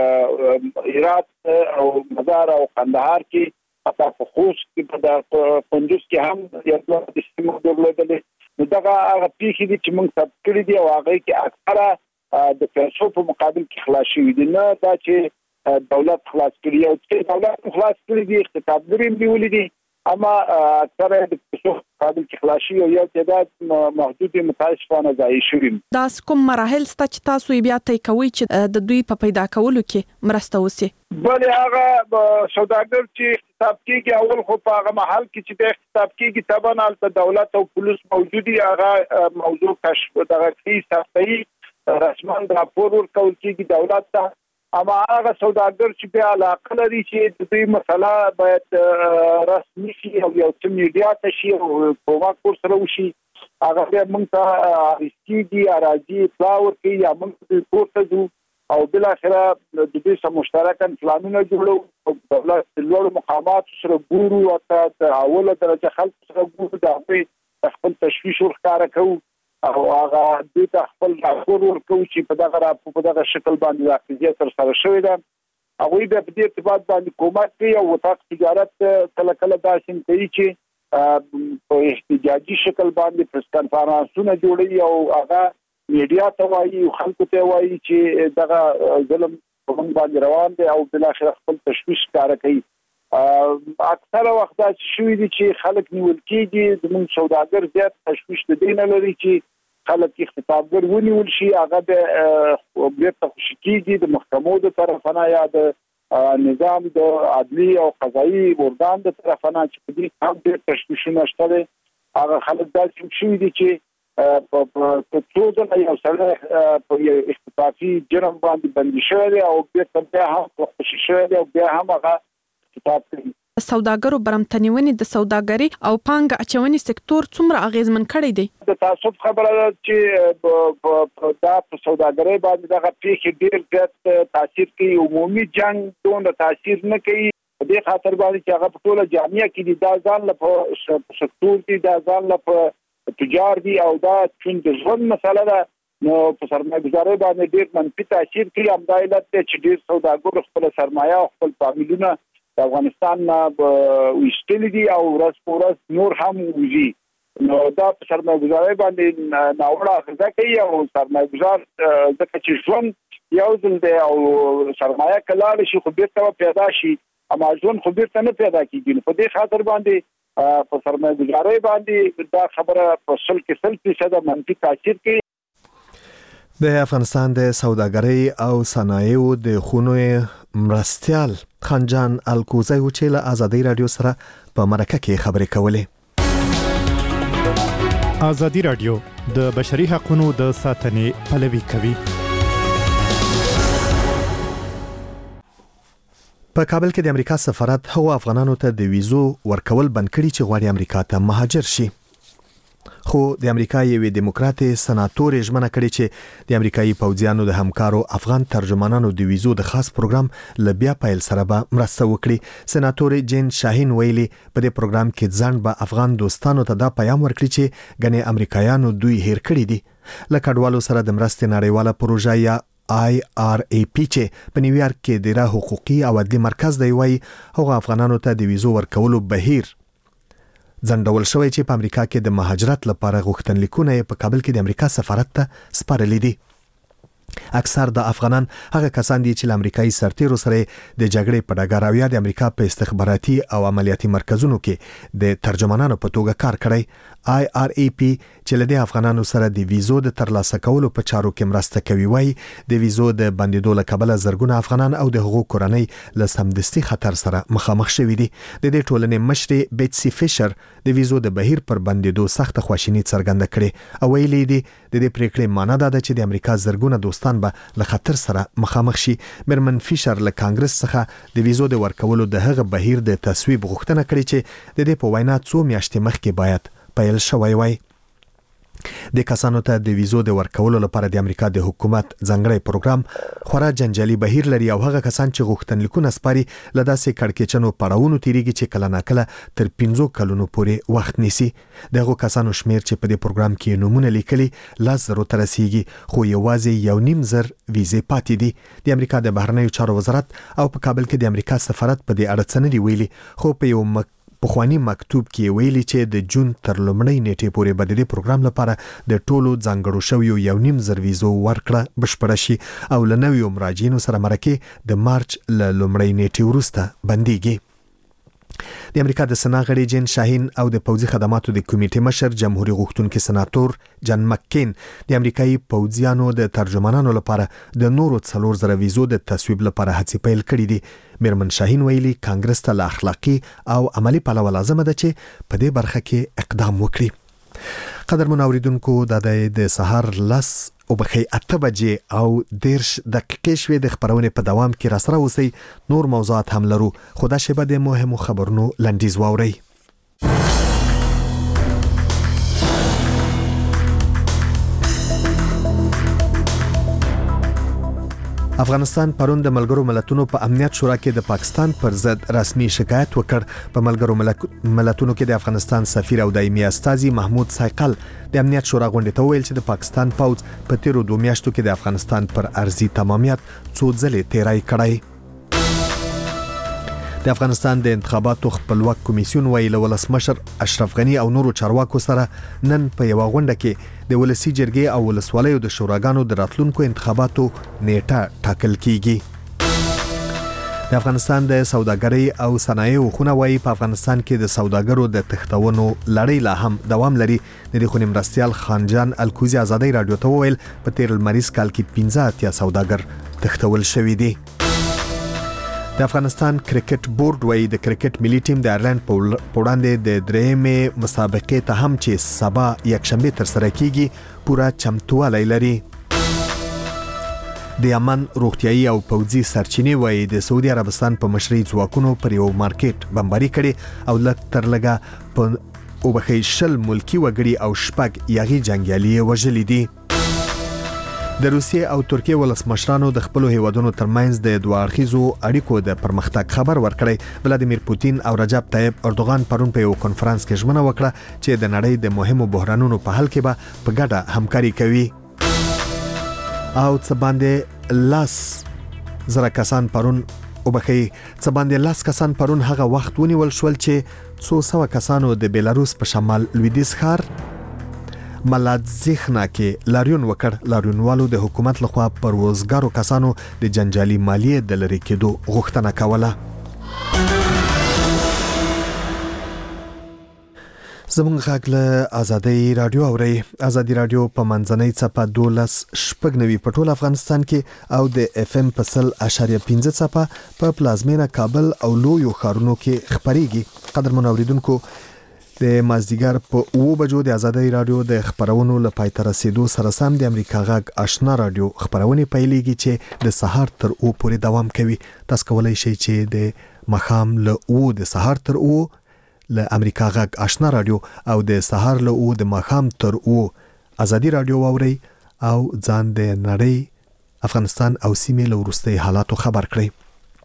هرات او مزار او قندهار کې په خصوص کې په کندوز کې هم یو د سیمو درلودل. نو دا هغه پیښې دي چې موږ ثبت کړې دي او هغه کې اکثره د پیسو په مقابل کې خلاص شوي دي، نه دا چې دولت خلاص کړي او چې دولت خلاص کړي دي خطابګري نیولې دي اما اکثره د پسو قابل خلاصي او یو تعداد محدود متاسفانه ځای شوی. دا کوم مراحل ست چې تاسو بیا ته کوي چې د دوی په پیدا کولو کې مرسته وسی؟ بلې هغه سوداګر چې اختطاف کیږي اول خو په هغه محل کې چې د اختطاف کیږي طبعا د دولت او پولیس موجودي هغه موضوع کشف دغه کی صحیح رسمان راپور ورکول کیږي دولت ته. اما هغه سوداګر چې بیا علاقه لري چې د دې مسله باید رسمي شي او یو څه میډیا ته شي او کومک ورسره وشي هغه بیا موږ ته ریسکي اراضي اطلاع ورکړي یا موږ پورته ځو او بل اخره د دې سم مشترکاً پلانونه جوړو او دولت د لوړ مقامات سره ګورو او د اوله درجه خلک سره ګورو د خپل تشویش ورکاره کوو او هغه د خپل راپور ورکوي چې په دغه شکل باندې راځي تر سره شوی ده. هغه به په دې ارتباط باندې کومک کوي او وطاق تجارت کله کله داسې کوي چې په احتجاجي شکل باندې پریس کانفرنسونه جوړي او هغه میډیا ته وایي او خلکو ته وایي چې دغه ظلم په موږ باندې روان دی او بل اخر خپل تشویش کار کوي. اکثره وخت دا شوی دي چې خلک نیول کېږي د موږ سوداګر زیات تشویش د دین لري چې خلک اختطافګر ونیول شي هغه به بیرته خوشي کېږي د محکمو د طرفه یا د نظام د عدلي او قضایي ارګان د طرفه چې په دې هم ډېر تشویشونه شته. هغه خلک دا شوي دي چې په څو ځله یو سړی په یو اختطافي جرم باندې بندي شوی دی او بیرته بیا هم خوشي شوی دی او بیا هم هغه اختطاف کوي. سوداګرو برمتنیونې د سوداګري او پانګه اچونې سکتور څومره اغیزمن کړی دی؟ د تاسف خبره ده چې دا په سوداګري باندې دغه پیښې ډېر زیات تاثیر کوي. عمومي جنگ دونه تاثیر نه کوي په دې خاطر باندې چې هغه په ټوله جامعه کې دي دا ځان له سکتور دي دا ځان له تجار دي او دا چې د ژوند مسله ده نو په سرمایه‌ګذاري باندې ډېر منفي تاثیر کوي. همدا علت دی چې ډېر سوداګر خپل سرمایه او خپل فامیلونه د افغانستان ویستل دي او ورځ په ورځ نور هم وځي. نو دا په سرمایه‌ګذاري باندې ناوړه اغېزه کوي او سرمایه‌ګذار ځکه چې ژوند یو ځل دی او سرمایه کلاله شي خو بیرته پیدا شي اما ژوند خو بیرته نه پیدا کیږي. په دې خاطر باندې په سرمایه‌ګذاري باندې دا خبره په 100% منفي تاثیر کوي. د افغانستان د سوداګرۍ او صنایعو د خونو مرستیال خنجان الکوزی چې له ازادي رادیو سره په مرکه کې خبرې کولې. ازادي رادیو د بشري حقوقو د ساتنې پلوي کوي. په کابل کې د امریکا سفارت هغو افغانانو ته د ویزو ورکول بند کړي چې غواړي امریکا ته مهاجر شي. خو د امریکا یوې دیموکراتې سناتور ژمنه کړې چې د امریکایي پوځیانو د همکارو افغان ترجمانانو د ویزو د خاص پروګرام ل بیا پایل سره به مرسته وکړي. سناتور جین شاهین ویلي په دې پروګرام کې ځان به افغان دوستانو ته دا پیغام ورکړي چې غني امریکایانو دوی هیر کړی دي. لکډوالو سره د مرستې نړیواله پروژه یا IRAP چې په نیویارک کې د حقوقي او عدلي مرکز دی وایي هغه افغانانو ته د ویزو ورکولو بهیر ځنډول شوی چې په امریکا کې د مهاجرت لپاره غوښتنلیکونه په کابل کې د امریکا سفارت ته سپارلي دي. اکثر د افغانان هغه کسان دي چې امریکایي سرتیرو سره د جګړې په ډګر او یا د امریکا په استخباراتي او عملیاتي مرکزونو کې د ترجمانانو په توګه کار کړی. IRAP چې له افغانانو سره د ویزو د ترلاسه کولو په چارو کې مرسته کوي وایي د ویزو د بندیدو له کبله زرګونه افغانان او د هغو کورنۍ له سمدستي خطر سره مخامخ شوي دي. د دې ټولنې مشرې بیتسي فیشر د ویزو د بهیر پر بندیدو سخت خواشینی څرګنده کړې او ویلي دي د دې پریکړې معنی دا ده چې د امریکا زرګونه دوستان به له خطر سره مخامخ شي. مرمن فیشر له کانګرس څخه د ویزو د ورکولو د هغه بهیر د تصویب غوښتنه کړې چې د دې په وینا څو میاشتې مخکې باید پیل شوی وای. د کسانو ته د ویزو د ورکولو لپاره د امریکا د حکومت ځانګړی پروګرام خورا جنجالي بهیر لري او هغه کسان چې غوښتنلیکونه سپاري له داسې کړکېچنو پړاوونو تیریږي چې کله ناکله تر 15 کلونو پورې وخت نیسي. دغه کسانو شمیر چې په دې پروګرام کې نمونه لیکلي 10,000 ته رسیږي خو یوازې 1.5 ویزې پاتې دي. د امریکا د بهرنیو چارو وزارت او په کابل کې د امریکا سفارت په دې اړه څه نه دی ویلي خو په یو پخوانی مکتوب کې ویلي چې د جون تر لومړۍ نیټې پورې به د دې پروګرام لپاره د ټولو ځانګړو شویو 1.5 ویزو ورکړه بشپړه شي او له نویو مراجعینو سره مرکه د مارچ له لومړۍ نیټې وروسته بنديږي. د امریکا د سنا غړي جین شاهین او د پوځي خدماتو د کمیټې مشر جمهوریت غوښتونکي سناتور جان مککین د امریکایي پوځیانو د ترجمانانو لپاره د نورو 4000 ویزو د تصویب لپاره هڅې پیل کړې دي. میرمن شاهین ویلي کانګرس ته له اخلاقی او عملی پلوه لازمه ده چې په دې برخه کې اقدام وکړي. قدرمن اوریدونکو د سهار 8 بجې او 10 دقیقې شوې د خبرونې په دوام کې را سره اوسئ. نور موضوعات هم لرو خو دا شیبه د مهمو خبرونو لنډیز واورئ. افغانستان پرون د ملګرو ملتونو په امنیت شورا کې د پاکستان پر ضد رسمي شکایت وکړ. په ملګرو ملتونو کې د افغانستان سفیر او دایمي استازي محمود سایقل د امنیت شورا غونډې ته ویل چې د پاکستان پوځ په تیرو 2 میاشتو کې د افغانستان پر ارضي تمامیت څو ځلې تیرای کړی. د افغانستان د انتخاباتو خپلواک کمیسیون ویل ولسمشر اشرف غنی او نورو چارواکو سره نن په یو غونډه کې د ولسی جرګې او ولسوالیو د شوراګانو د راتلونکو انتخاباتو نیټه ټاکل کیږي. د افغانستان د سوداګرۍ او صنایعو خونه وایي په افغانستان کې د سوداګرو د تښتونو لړۍ لا هم دوام لري. د دې خونې مرستیال خانجان الکوزي ازادي رادیو ته وویل په تیر لمریز کال کې 15 سوداګر تښتول شوي دي. د افغانستان کرکټ بورډ وایي د کرکټ ملي ټیم د ایرلند په وړاندې د درېمې مسابقې ته هم چې سبا یکشنبه تر سره کیږي پوره چمتووالی لري. د یمن روغتیايي او پوځي سرچینې وایي د سعودي عربستان په مشرۍ ځواکونو پر یو مارکیټ بمباري کړي او لتر لګه په وبخي شل ملکی وګړي او شپږ یاغي جنگیالي وژلي دي. د روسیې او ترکیې ولسمشرانو د خپل هیوادونو ترمنځ د دوه اړخیزو اړیکو د پرمختګ خبر ورکړی. ولادیمیر پوتین او رجب طیب اردوغان پرون په یو کنفرانس کې ژمنه وکړه چې د نړۍ د مهمو بحرانونو په حل کې به په ګډه همکاري کوي. او څه باندې 10 کسان پرون هغه وخت ونیول شول چې 200 کسانو د بیلاروس په شمال لویدیځ ښار ملاتزیخنا کې لاریون وکړ. لاریونوالو د حکومت لخوا پر وزګارو کسانو د جنجالي مالیې د لری کېدو غوښتنه کوله. زموږ غږ له ازادي رادیو اوري. ازادي رادیو په منځنۍ څپه 12.9 په ټول افغانستان کې او د اف ام په 0.5 څپه په پلازمینه کابل او لویو ښارونو کې خبريږي. قدرمن اوریدونکو د مازدیګر په 9 بجو د ازادي رادیو د خبرونو لپاره تر رسیدو سره سم د امریکا غږ آشنا رادیو خبرونه پیلېږي چې د سهار تر 9 پورې دوام کوي. تاسو کولای شئ چې د مخام له 9 د سهار تر 9 له امریکا غږ آشنا رادیو او د سهار له 9 د مخام تر 9 ازادي رادیو واوري او ځان د نړۍ افغانستان او سیمې له وروستي حالاتو خبر کړئ.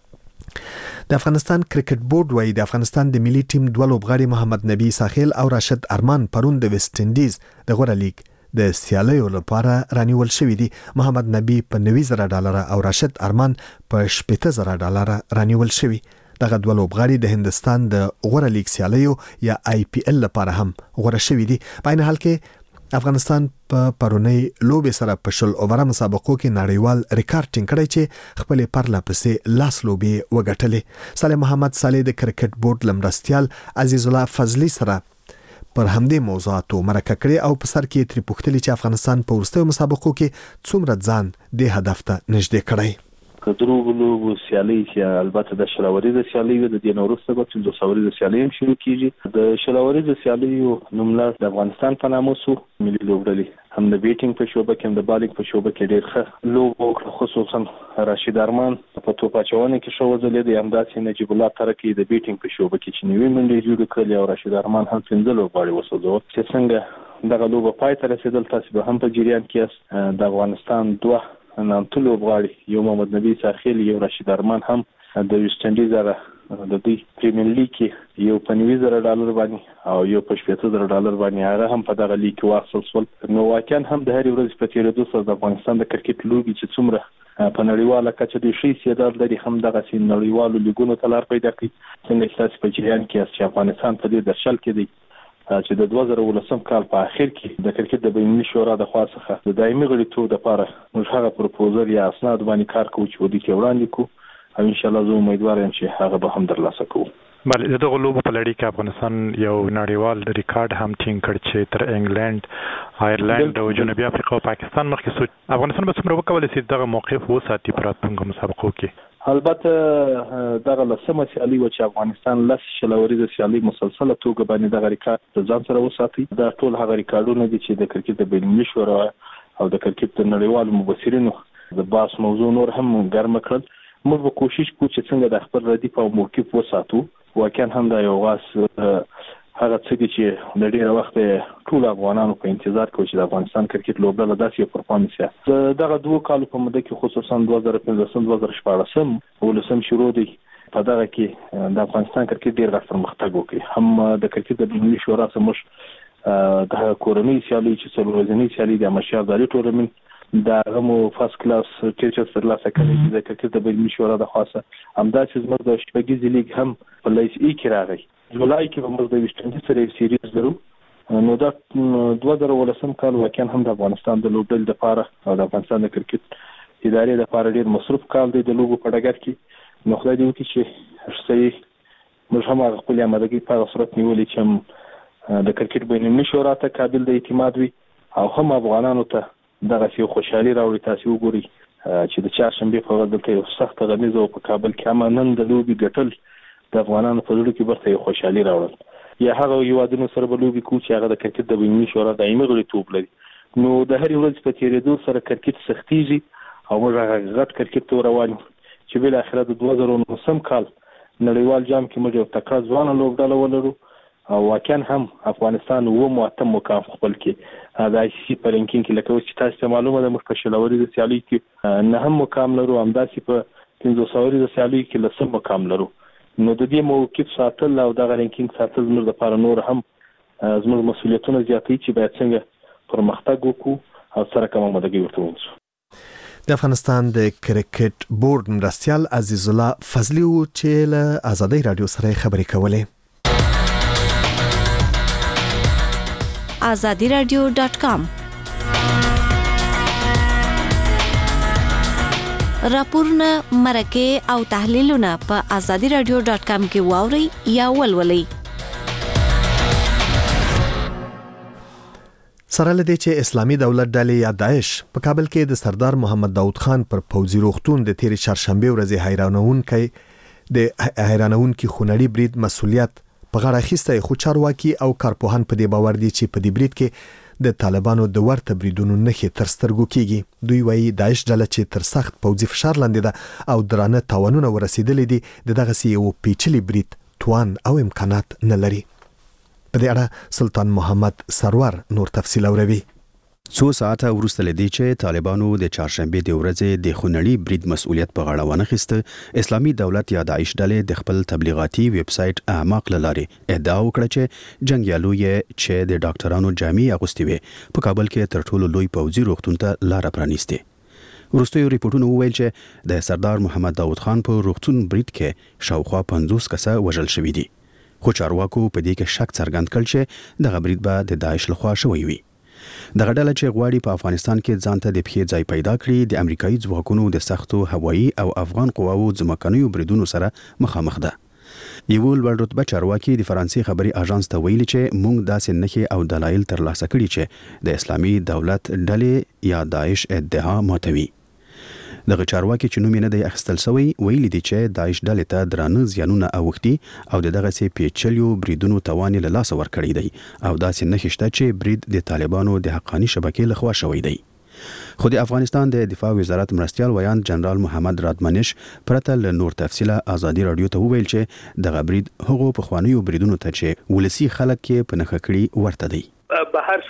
د افغانستان کرکټ بورډ وایي د افغانستان د ملي ټیم دوه لوبغاړي محمد نبی ساحل او راشد ارمان پرون د ویسټ انډیز د غوړه لیگ د سیالیو لپاره رانیول شوی دي. محمد نبی په $90,000 او راشد ارمان په $80,000 رانیول شوی. دغه دوه لوبغاړي د هندستان د غوړه لیگ سیالیو یا IPL لپاره هم غوړه شوی دي. په عین حال کې افغانستان په پرونی لوبې سره په شل اووره مسابقو کې نړیوال ریکارډ ټینګ کړی چې خپل پرله پسې لاس لوبې وګټلې. صالح محمد صالح د کرکټ بورډ لمرستیال عزیز الله فضلی سره پر همدې موضوعاتو مرکه کړې او په سر کې تری پوښتنې چې افغانستان په وروستیو مسابقو کې څومره ځان د هدف ته نږدې کړی. کدرو سیالي چې البته د شلاوري د سیالي د دینورسته په 200 د سیالي هم شروع کیږي. د شلاوري د سیالي نوملار د افغانستان په نامه سو ملي لوبډلي هم د بیټینګ په شوبه کې هم د بالینګ په شوبه کې ډېر ښه لوب وکړ. خصوصا راشد ارمان په توپ اچونه کې شو ځلې د همداسې نجیب الله ترکی د بیټینګ په شوبه کې چې نیوي منډي جوړ کړل او راشد ارمان هم څنګه لوبغاړي وسوځو چې څنګه دغه لوب پای ته رسیدل. تاسو به هم په جریان کې د افغانستان دوه نامتو لوبغاړي یو محمد نبی ساحل یو راشد ارمان هم د ویسټ انډیز د دوی پریمیر لیګ کې یو په $90,000 باندې او یو په $80,000 باندې هغه هم په دغه لیګ کې واصل شول. نو واقعا هم د هرې ورځې په تیرېدو سره د افغانستان د کرکټ لوبې چې څومره په نړیواله کچه د ښه استعداد لري هم دغه سي نړیوالو لیګونو ته لار پیدا کړي. څنګه چې په جریان کې چې افغانستان په دې درشل کې دی چې د 2019 کال په اخر کې د کرکټ د بینالمللي شورا د خوا څخه د دایمي غړیتوب لپاره موږ هغه پروپوزل یا اسناد باندې کار کوو چې ودی کې وړاندې کوو او ان شاء الله زه امیدوار یم چې هغه به هم ترلاسه کوو. بله دغه لوبو په لړۍ کې افغانستان یو نړیوال ریکارډ هم ټینګ کړ چې تر انګلند، آیرلند او جنوبي افریقا او پاکستان مخکې سو. افغانستان به څومره وکولای شي دغه موقف وساتي په راتلونکو مسابقو کې؟ البته دغه لسمه سیالي و چې افغانستان لس شلوريزه سیالي مسلسله توګه باندې دغه ریکارډ ځان سره وساتي. دا ټول هغه ریکارډونه دي چې د کرکټ د بین‌المللي شورا او د کرکټ د نړیوالو مبصرینو د باس موضوع نور هم ګرم کړل. موږ به کوشش کوو چې څنګه د خپل ردیف او موقف وساتو. واقعا هم دا یو غاس هغه څه دي چې د ډیره وخت ټول افغانانو په انتظار کوي چې د افغانستان کرکټ لوبډله داسې یو پرفارمنس وي. دغه دوه کالو په موده کې خصوصا 2015-2014 ولسم شروع دي په دغه کې د افغانستان کرکټ ډیر غټ پرمختګ وکړي. هم د کرکټ د بین‌المللي شورا سمش د کورنۍ سیالي چې څلور ورځنۍ سیالي د مشر اداري ټورنمنت دا غمو فرست کلاس ټیچرز تر لاسه کوي چې د کرکټ د بین‌المللي شورا د خاصه همداسې زموږ د شپږیزې لیګ هم په لایس ای کې راغی. جولای کې به موږ د ویسټ سره سیریز لرو. نو دا 2018 کال واقعا هم د افغانستان د لوبډل لپاره او د افغانستان د کرکټ ادارې لپاره ډیر مصروف کال دی د لوبو په ډګر کې. نو خدای دې وکړي چې صحیح موږ هم خپل آمادګي په صورت نیولې چې د کرکټ بین‌المللي شورا ته قابل د اعتماد وي او هم افغانانو ته دغه سی خوشحالي راوړي. تاسو وګورئ چې د چهارشنبه په ورځ دلته یو سخت غمیز او په کابل کې هم نن د لوبي ګټل د افغانانو په زړه کې برته یو خوشحالي راوړل. یا هغه یوادونو سره به لوبي کوي چې هغه د کرکټ د بین‌المللي شورا دایمي غړیتوب لري. نو د هر ورځ په تیریدو سره کرکټ سختيږي او موږ هغه غټ کرکټ ته روان چې بل اخره د 2019 کال نړیوال جام کې موږ یو تکړه ځوان لوبډله ولرو او واقعا هم افغانستان و مؤتم مقام خپل کې د آی سی سی په رینکینګ کې لکه چې تاسو معلومه ده موږ په شلوري سیالي کې نه هم مقام لرو، همداسې په 500 سیالي کې لسم مقام لرو. نو د دې موقف ساتل او د رینکینګ ساتل زموږ لپاره نور هم زموږ مسولیتونه زیاتوي چې باید څنګه پرمختګ وکړو او سره کومه مدګي ورته ونیسو. د افغانستان د کرکټ بورډ مرستیال عزیز الله فضلی و چې له آزادۍ رادیو سره خبرې کولې. azadiradio.com راپورونه مرکه او تحلیلونه په azadiradio.com کې واوري یا ولولئ. سره لدې چې اسلامي دولت ډلې یا داعش په کابل کې د سردار محمد داود خان پر پوځي روغتون د تیرې چهارشنبه ورځې حیرانونکي خونړي برید مسولیت په غاړه اخیسته. خو چارواکي او کارپوهان په دې باور دي چې په دې برید کې د طالبانو د ورته بریدونو نښې تر سترګو کیږي. دوی وایي داعش ډله چې تر سخت پوځي فشار لاندې ده او درانه تاوانونه ورسېدلې دي د دغه یو پیچلي برید توان او امکانات نه لري. په دې اړه سلطان محمد سرور نور تفصیل اوروي. څو ساعته وروسته لدی چې طالبانو د چهارشنبه د ورځې د خونړي برید مسؤلیت په غاړه ونخسته، اسلامي دولت یا داعش ډلې د خپل تبلیغاتي ویب سټ اعماق لارې ادعا وکړه چې جنگیالو یې چې د ډاکټرانو جامې اغوستي وي په کابل کې تر ټولو لوی پوځي روغتون ته لار پرانیسته. وروستیو ریپورتونو وویل چې د سردار محمد داود خان په روغتون برید کې شاوخوا 50 کسه وژل شوي دي. خو چارواکو په دې کې شک څرګند کړ چې دغه برید به د داعش لخوا شوی وي. دغه ډله چې غواړي په افغانستان کې ځان ته د پخې ځای پیدا کړي د امریکایي ځواکونو د سختو هوایي او افغان قواوو ځمکنیو بریدونو سره مخامخ ده. یو لوړ رتبه چارواکي د فرانسې خبري اژانس ته ویلي چې موږ داسې نښې او دلایل ترلاسه کړي چې د اسلامي دولت ډلې یا داعش ادعا ماتوي. دغه چارواکي چې نوم یې نه دی اخیستل شوی ویلي دي چې داعش ډلې ته درانه زیانونه اوښتي او دغه سي پیچلیو بریدونو توان له لاس ورکړی دی او داسې نه شته چې برید د طالبانو د حقانی شبکې لخوا شوی دی. خو د افغانستان د دفاع وزارت مرستیال ویان جنرال محمد رادمنش پرته له نور تفصیله آزادي رادیو ته وویل چې دغه برید هغو په خوانیو بریدونو ته چې ولسی خلک کې په نخښه کړي ورته دی. په هر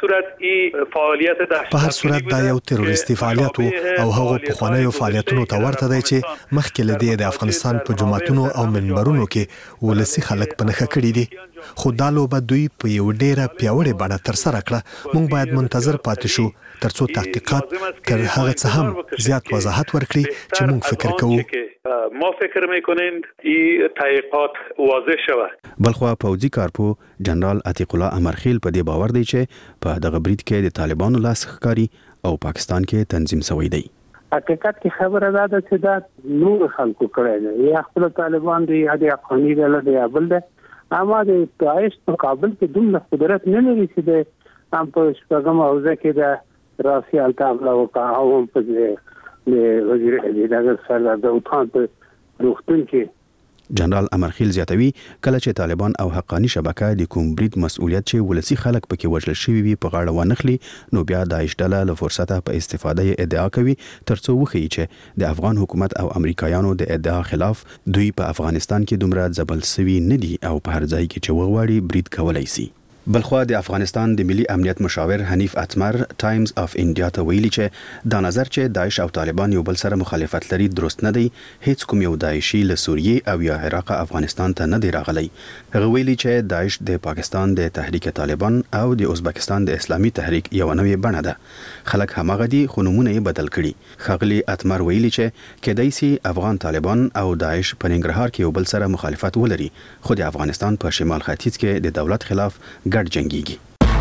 صورت دا یو تروریستي فعالیت او هغه په خوانیو فعالیتونو ته ورته دی چې مخکې لدی د افغانستان په جماعتونو او منبرونو کې ولسی خلک په نخښه کړي دي. خو دا لوبه دوی په یو ډیره پیاوړې بڼه تر سره کړه. موږ باید منتظر پاتې شو ترڅو تحقیقات تر هغه څه هم زیات وضاحت ورکړي چې موږ فکر کوو. ما فکر میکنند این تحقیقات واضح شود. بلخوا پوځي کارپو جنرال عتیق الله امرخیل په دې باور دی چې په دغه برید کې د طالبانو لاس ښکاری او پاکستان کې تنظیم شوی دی. حقیقت کې خبره ده چې دا نور خلکو کړی دی یا خپل طالبان دی یا د افغاني ډله دی بل دی اما د داعش په کابل کې دومره قدرت نه لري چې د هم په شپږم حوزه کې د راسي الطاف له او په د وزیر دغه سره د اوتان په روغتون کې جنرال امرخیل زیاتوي کله چې طالبان او حقانی شبکه د کوم برید مسؤلیت چې ولسی خلک پکې وژل شوی وي په غاړه ونخلي نو بیا داعش ډله له فرصته په استفاده ادعا کوي ترڅو وخی چې د افغان حکومت او امریکایانو د ادعا خلاف دوی په افغانستان کې دومره ځبل سوي نه دي او په هر ځای کې چې وغواړي برید کولای شي. بلخوا د افغانستان د ملي امنیت مشاور حنیف اتمر ټایمز اف انډیا ته ویلي چې دا نظر چې داعش او طالبان یو بل سره مخالفت لري درست نه دی. هیڅ کوم یو داعشي له سوریه او یا عراق افغانستان ته نه دی راغلی. هغه ویلي چې داعش د پاکستان د تحریک طالبان او د ازبکستان د اسلامي تحریک یو نوې بڼه ده. خلک هماغه دي خو نمونه یې بدل کړي. ښاغلي اتمر ویلي چې کېدای شي افغان طالبان او داعش په ننګرهار کې یو بل سره مخالفت ولري خو د افغانستان په شمال ختیځ کې د دولت خلاف جنگیږي.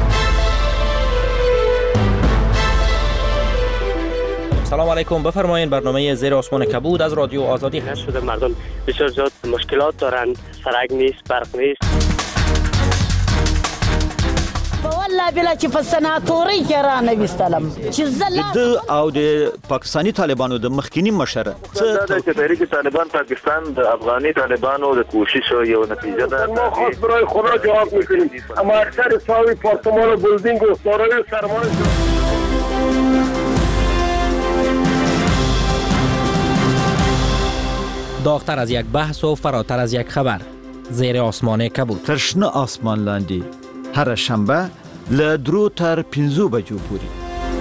سلام علیکم، بفرمایید. برنامه زیر آسمان کبود از رادیو آزادی هست. شده مردم بسیار زیاد مشکلات دارند، سرک نیست، برق نیست. والله بلا چې په سناتوري کې را نه وستلم چې زله او د پاکستانی طالبانو د مخکینی مشره څه د تحریک طالبان پاکستان د افغاني طالبانو د کوشش یو نتیجه ده. ما خاص برای خدا جواب میکنیم اما اکثر ساوی پارتمان و بلدینگ و سارای سرمان داغتر از یک بحث و فراتر از یک خبر. زیر آسمان کبود. ترشنه آسمان لاندی هر شنبه له 3 تر 5 بجو پورې.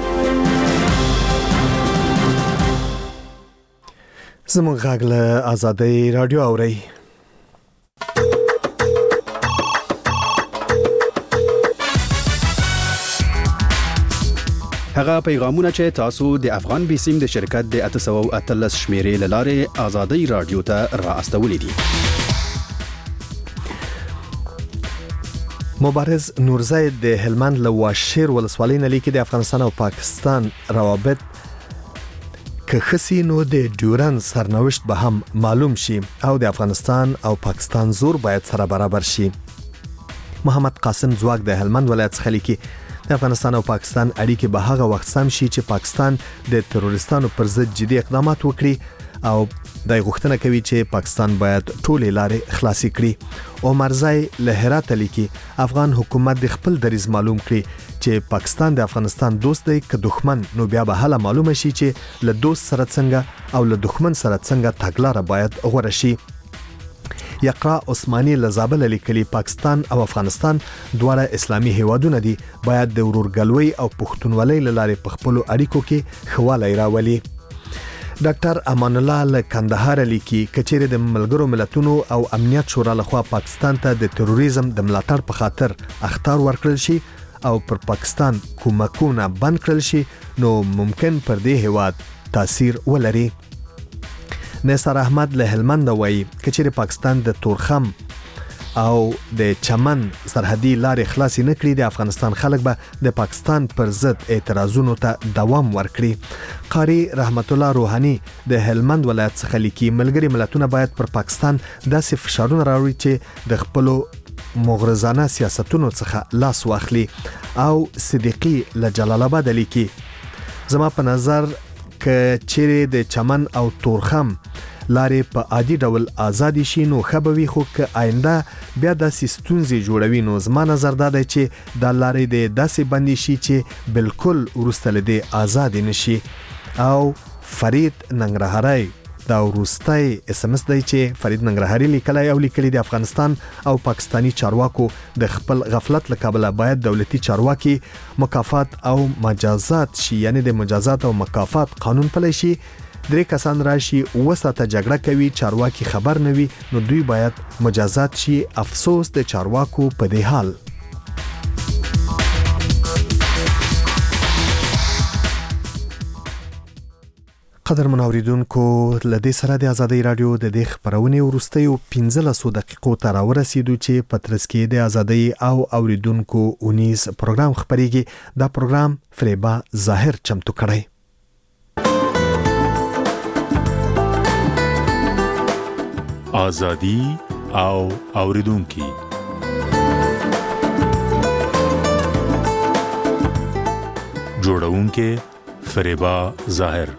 زموږ غږ له آزادۍ رادیو اورئ. هغه پیغامونه چې تاسو د افغان بیسیم د شرکت د 813 شمیرې لاره آزادۍ رادیو ته را استولې دي. مبارز نورزای د هلمند له واشیر ولسوالۍ نه لیکي د افغانستان او پاکستان روابط که خسي نو د ډیورن سرنوشت به هم معلوم شي او د افغانستان او پاکستان زور باید سره برابر شي. محمد قاسم زواک د هلمند ولایت څخه لیکي د افغانستان او پاکستان اړیکې به هغه وخت سم شي چې پاکستان د تروریستانو پر ضد جدي اقدامات وکړي او دای غوښتنه کوي چې پاکستان باید ټولې لارې خلاصې کړي. عمر زای له هرات لیکي افغان حکومت د خپل دریځ معلوم کړي چې پاکستان د افغانستان دوست دی که دښمن نو بیا به هله معلومه شي چې له دوست سره څنګه او له دښمن سره څنګه تګلاره باید غوره شي. یقرا عثماني لزابل لیکلي پاکستان او افغانستان دواړه اسلامي هیوادونه دي باید د ورورګلوي او پښتونولۍ لاره په خپل اړیکو کې خواله راولي. ډاکټر امان الله له کندهار لیکي کچېره د ملګرو ملتونو او امنیت شورا لخوا پاکستان ته د تروریزم د ملاتړ په خاطر اخطار ورکړل شي او پر پاکستان کومکونه بند کړل شي نو ممکن پر دې هیواد تاثیر ولري. نثار احمد له هلمند وایي کچېره پاکستان د تورخم او د چمن سرحدي لارې خلاصې نه کړي د افغانستان خلک به د پاکستان پر ضد اعتراضونو ته دوام ورکړي. قاری رحمت الله روحانی د هلمند ولایت څخه لیکي ملګري ملتونه باید پر پاکستان داسې فشارونه راوړي چې د خپلو مغرضانه سیاستونو څخه لاس واخلي. او صدیقی له جلال آباد لیکي زما په نظر که چیرې د چمن او تورخم لارې په عادي ډول آزادي شي نو خبوي خو که آینده بیا داسې ستونزې جوړوي نو زما نظر دا دی چې دا لارې د داسې بندي شي چې بالکل وروسته له دې آزادي نشي. او فرید ننګرهاري دا وروستي اس ام اس دی چې فرید ننګرهاري لیکلی د افغانستان او پاکستانی چارواکو د خپل غفلت له کبله باید دولتي چارواکي مکافات او مجازات شي یعنی د مجازات او مکافات قانون پلی شي. 3 کسان راشي وساته جګړه کوي چارواکي خبر نه وي نو دوی باید مجازات شي. افسوس د چارواکو په دې حال. قدر منوریدونکو لدې سره د آزادۍ رادیو د دې خبرونه ورستیو 15 دقیقو ته راورسیدو چې پترس کې د آزادۍ او اوریدونکو 19 پروګرام خبريږي. دا پروګرام فریبا ظاهر چمتو کړی. ازادي او اوریدونکو. جوړونکو فریبا ظاهر.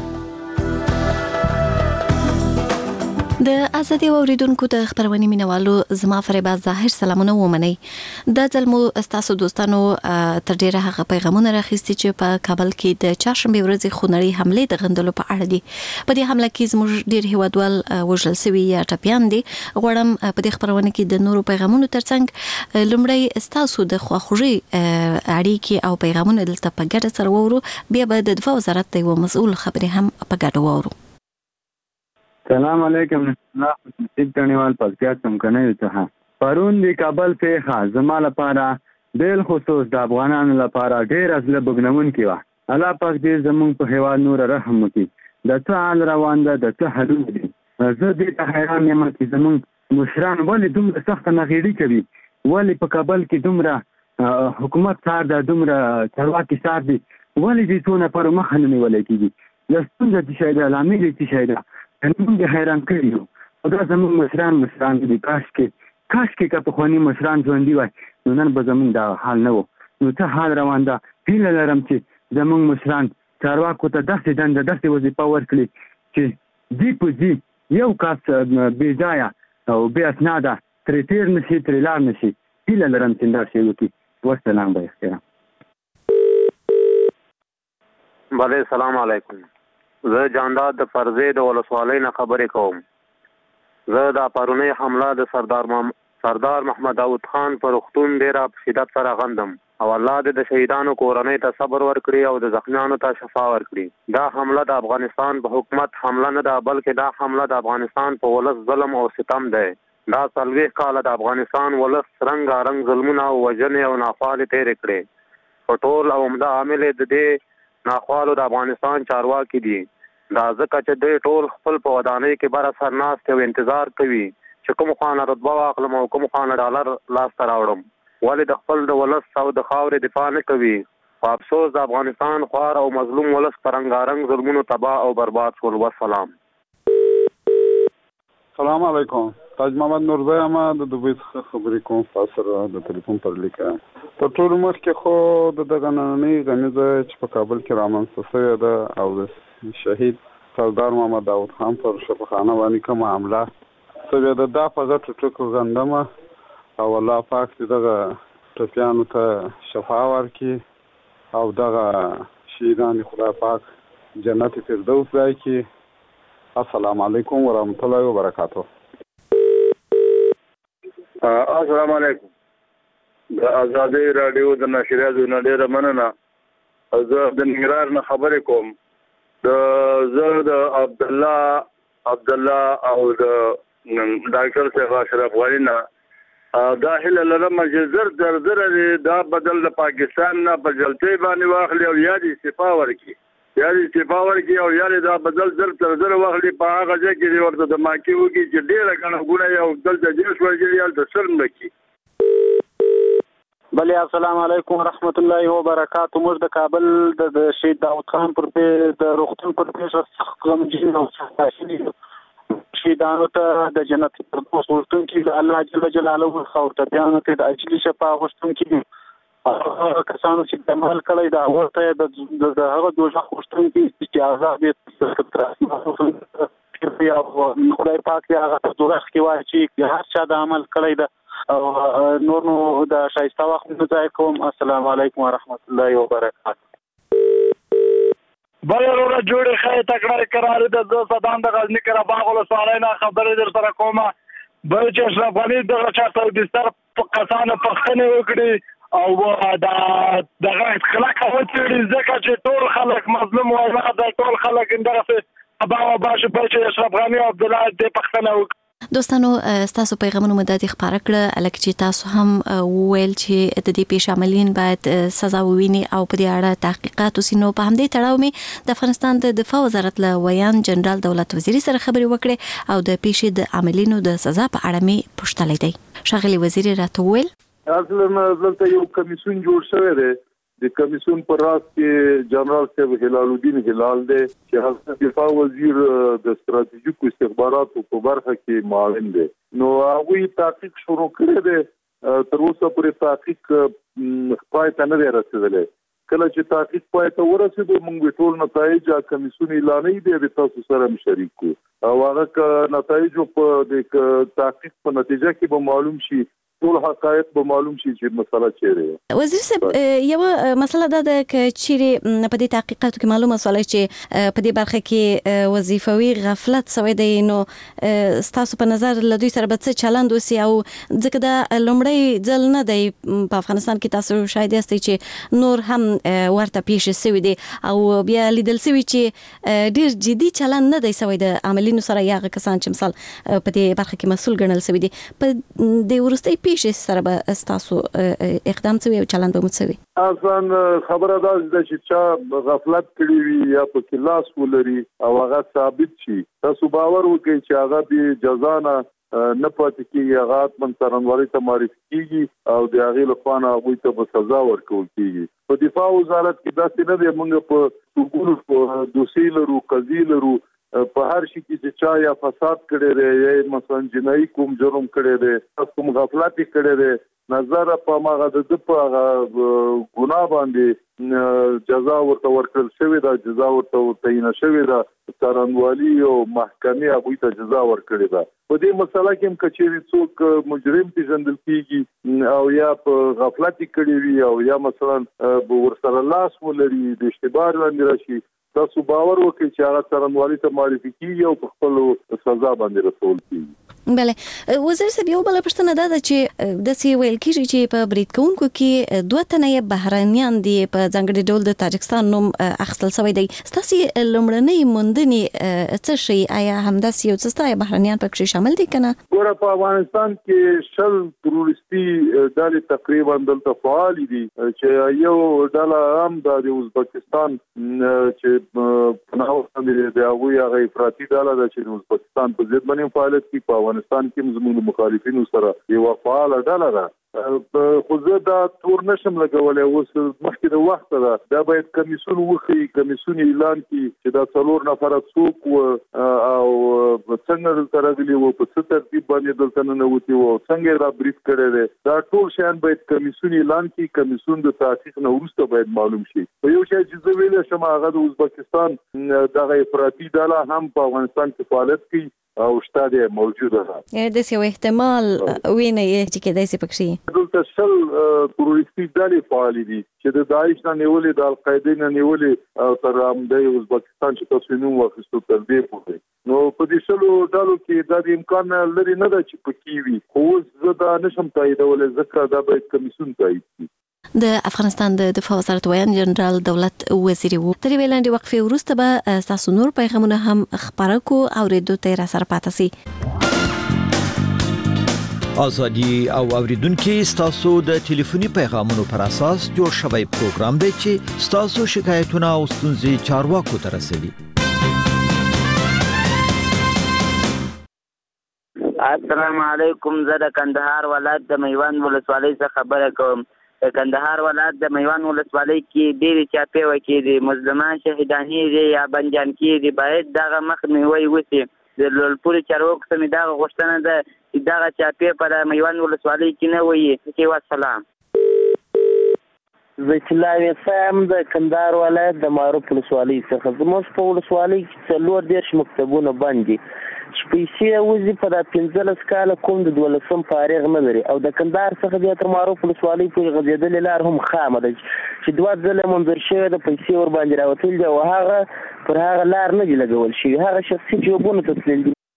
د ازادي اوریدونکو د خبرونې مینوالو زما فریبا ظاهر سلامونه ومني. د ځلمو استاسو دوستانو تر ډیره هغه پیغامونه راخېستي چې په کابل کې د چاشنبه ورځې خونړۍ حمله د غندلو په اړه دي. په دې حمله کې زموږ ډیر هیوادوال وژل شوي یا ټپيان دي. غواړم په دې خبرونه کې د نورو پیغامونو ترڅنګ لومړی استاسو د خواخوږي اړیکې او پیغامونه دلته په ګډه سره وورو، بیا به د دفاع وزارت د یو مسؤل خبرې هم په ګډه وورو. سلام علیکم. نصیب تڼیوال پکتیا څمکنه ته پرون دی کابل په زما لپاره بیل خصوص د افغانانو لپاره ډیر ازله بګنون کیوا. الله پاک دې زموږ په هیواد نور رحم وکړي. د څه حال روان ده، د څه حالونه دي. زه دې ته حیران یم چې زموږ مشران ولې دومره سخت نغېړي کوي، ولې په کابل کې دومره حکومت سار ده، دومره چارواکي سار دي، ولې دې څونه پر مخه نه نیول کېږي. د ستونزه څه شی ده، لامل یې څه شی ده، موږ حیران کړي یو. دا زموږ مشران دي. کاش کې که پخواني مشران ژوندي وای نو نن به زموږ دا حال نه و. نو څه حال روان ده. هیله لرم چې زموږ مشران چارواکو ته داسې دنده، داسې وظیفه ورکړي چې دې په دې یو کس بې ځایه او بې اسناده ترې تېر نه شي، ترې لاړ نه شي. هیله لرم چې دا شی وکړي. والسلام به احترام. بله، سلام علیکم. زه جانداد د فرزې د ولسوالۍ نه خبرې کوم. زه د پرونۍ حمله د سردار محمد داود خان پر روغتون ډېره په شدت سره غندم او الله دې د شهیدانو کورنۍ ته صبر ورکړي او د زخمیانو ته شفا ورکړي. دا حمله د افغانستان په حکومت حمله نه ده، بلکې دا حمله د افغانستان په ولس ظلم او ستم دی. دا 40 کاله د افغانستان ولس رنګارنګ ظلمونه او وژنې او ناخوالې تېرې کړې. په ټول او عمده عامل د دې ناخوالو د افغانستان چارواکي دي. دا ځکه چې دوی ټول خپل په ودانۍ کې بر اثر ناست او انتظار کوي چې کوم خانه رتبه واخلم او کوم خانه ډالر لاسته راوړم. ولې د خپل د ولس او د خاورې دفاع نه کوي؟ په افسوس د افغانستان خوار او مظلوم ولس په رنګارنګ ظلمونو تباه او برباد شول. والسلام. سلام علیکم. تاج محمد نورزی ما د دوبۍ څخه خبرې کوم. تاسو د ټلیفون پر لیکه په ټول مخ کې خو دغه نننۍ غمیزه چې په کابل کې رامنځته شوې ده او د شهید سردار محمد داود خان پر شفاخانه باندې کومه حمله شوې ده، دا په غټو ټکو غندمه او الله پاک دې دغه ټپیانو ته شفا ورکړي او دغه شهیدان خدای پاک جنت فردوس ځای کړي. السلام علیکم ورحمت الله وبرکاته. السلام علیکم. د ازادي رادیو د نشریاتو نه ډیره مننه. زه د ننګرهار نه خبرې کوم. زه د عبدالله او د ډاکټر صاحب اشرف غنی نه دا هیله لرم چې زر دا بدل د پاکستان نه په جلتۍ باندې واخلي او یا دې استعفا ورکړي او یا دا بدل زر واخلي په هغه ځای کې ورته د ماکي وکړي چې ډېره ګڼه ګونه یو دلته جیش ورګړي هلته سر نه کړي. بله، السلام علیکم ورحمت الله وبرکاته. موږ د کابل د شهید داود خان پر د روغتون پر پیښه سخت غمجن او شهیدانو ته د جنت فردوس غوښتونکي د الله جل جلاله او ټپیانو ته د اجلي شفا غوښتونکي هغه کسانو چې عمل کړی دا ورته د هغه دوزخ غوښتونکي چې عذاب یې خدای پاک هغه دوزخ کې واچي هر چا د عمل کړی ده او نور نو د شایسته وخت نه ځای کوم. السلام علیکم ورحمت الله وبرکاته. بلورو جوړه خای تکړه قرار ده. زه صدام د غزنی قرهباغ ولسوالۍ نه خبرې در سره کومه. بل چې اشرف غنی دغه چاته د ستر کسانو پښتنه وکړي او دغه اخلاق وڅېړي ځکه چې ټول خلک مظلوم وای نه د ټول خلک اندغه ابا باشه بل چې اشرف غنی او عبدالله د پښتنه وکړي. دوستانو تاسو پیغامونه مدد خبره کړه الکه چې تاسو هم ویل چې د دې پیښ عملین باید سزا وویني او په دې اړه تحقیقات وسینو. په همدې تړاو می د افغانستان د دفاع وزارت له ویان جنرال دولت وزیر سره خبرې وکړې او د پیښ د عملینو د سزا په اړه می پوښتنه لیدي. شاغلی وزیر راته ویل اصل دلته یو کمیسیون جوړ شوی دی د کمیسیون پر راس کې جنرال صاحب هلال الدین هلال دی چې هغه دفاع وزیر د ستراتیژیکو استخباراتو په برخه کې معاون دی. نو هغه تحقیق شروع کړی دی، تر اوسه پورې تحقیق پای ته نه دی رسیدلی. کله چې تحقیق پای ته ورسېدو موږ ټول نتایج کمیسیون اعلانوي دی تاسو سره شریک کو، او هغه نتایج په د تحقیق په نتیجه کې به معلوم شي، ټول حقایق به معلوم شي چې مسله چیرې. وزیر صاحب یو مسله ده چې چیرې په دې تحقیقاتو کې معلومه سواله چې په دې برخه کې وظیفوي غفلت سوی دی، نو ستاسو په نظر له دوی سره به څه چلند وسی؟ او ځکه دا لومړی ځل نه دی په افغانستان کې، تاسو شاید یاستئ چې نور هم ورته پیښ شوی دی او بیا لیدل شوی چې ډیر جدي چلند نه دی سوی د عاملینو سره، یا کسان چې مثال په دې برخه کې مسؤل ګڼل شوی دي. په دې ورستۍ پیښې سره به ستاسو اقدام څه وي او چلند به مو څه وي؟ اصلا خبره دا ده چې چا غفلت کړی وي یا په کې لاس ولري او هغه ثابت شي، تاسو باور وکړئ چې هغه به جزا نه پاتې کېږي، هغه حتماً څارنوالۍ ته معرفي کېږي او د هغې لخوا نه هغوی ته به سزا ورکول کېږي. په دفاع وزارت کې داسې نه دی، موږ په ټولو دوسیې لرو، قضیې لرو، په هر شي کې چې چا یا فساد کړی دی یا مثلا جنایي کوم جرم کړی دی، کوم غفلت کړی دی، نظر په هغه د په ګناه باندې جزا ورته ورکړل شوې ده، جزا ورته تعین شوې ده، څارنوالي او محکمې هغوی ته جزا ورکړې ده. په دې مسله کې هم که چیرې څوک مجرم پیژندل کېږي او یا په غفلت کړی وي او یا مثلا ورسره لاس ولري، د اشتباه لاندې راشي، تاسو باور وکړئ چې هغه څارنوالۍ ته معرفي کېږي او په خپلو سزا باندې رسول کېږي. بله وزیر صاحب، یو بله پوښتنه دا ده چې داسې ویل کېږي چې په برید کوونکو کې 2 تنه یې بهرنیان دي، په ځانګړي ډول د تاجکستان نوم اخیستل شوی دی. ستاسې لومړنۍ موندنې څه شي؟ آیا همداسې یو څه ستا بهرنیان پکې شامل دي که نه؟ ګوره، په افغانستان کې 10 تروریستي ډلې تقریبا دلته فعالې دي، چې یو ډله هم د ازبکستان چې پناه باندې د هغوی هغه افراطي ډله ده چې د ازبکستان په ضد باندې فعالیت کوي. په افغانستان کې زموږ د مخالفینو سره یوه فعاله ډله ده، خو زه دا تور نشم لګولی، اوس مخکې د وخته ده، دا باید کمیسیون وښیي، کمیسیون اعلان کړي چې دا 4 نفره څوک وو او څنګه دلته راغلي وو، په څه ترتیب باندې دلته ننوتي وو، څنګه یې را برید کړی دی. دا ټول شیان باید کمیسیون اعلان کړي، کمیسیون د تحقیق نه وروسته باید معلوم شي. په یو شی چې زه ویلی شم، هغه د ازبکستان دغه افراطي ډله هم په افغانستان کې فعالیت کوي او شته دی، موجوده ده. داسې یو احتمال وینئ چې کېدای شي پکې دلته 10 تروریستي ډلې فعالې دي چې د داعش نه نیولې، د القاعدې نه نیولې او تر همدې ازبکستان چې تاسو نوم واخیستو تر دې پورې. نو په دې 10 ډلو کې دا د امکان لري نه ده چې پکې وي، خو اوس زه دا نشم تاییدولی، ځکه دا باید کمیسیون تایید کړي. د افغانستان د دفاع وزارت ویان جنرال دولت وزیری وو. تر ویلاندې وقفې وروسته به تاسو نور پیغامونه هم خبره کو او ریډیو ته را سره پاتې سي. ازادي او اوریدونکو ستاسو د ټلیفوني پیغامونو پر اساس جوړ شوی پروګرام دی چې ستاسو شکایتونه او ستونزې چارواکو ته رسوي. السلام علیکم، زه د کندهار ولایت د میوند ولسوالۍ څخه خبره کوم. د کندهار ولایت د میوند ولسوالۍ کې ډېرې چاپې وکړي، مظلومان شهیدانېږي یا بندیان کېږي، باید دغه مخنیوی وشي. د لوړپوړي چارواکو ته مې دغه غوښتنه ده چې دغه چاپې په میوند ولسوالۍ کې نه وي. والسلام. زه چې لا ویسم د کندهار ولایت د معروف ولسوالۍ څخه. زموږ په ولسوالۍ کې 40 مکتبونه بند دي چې پیسې وځي په دا 15 کاله کوم د 12 فارغ نه لري، او د کندهار څخه بیا تر معروف ولسوالۍ پورې غځېدلې لار هم خامه ده چې 2 ځله منظور شوې ده، پیسې ور باندې راوتلي دي او هغه پر هغه لار نه دي لګول شوي، هغه شخصي جوابونه ته تللي دي.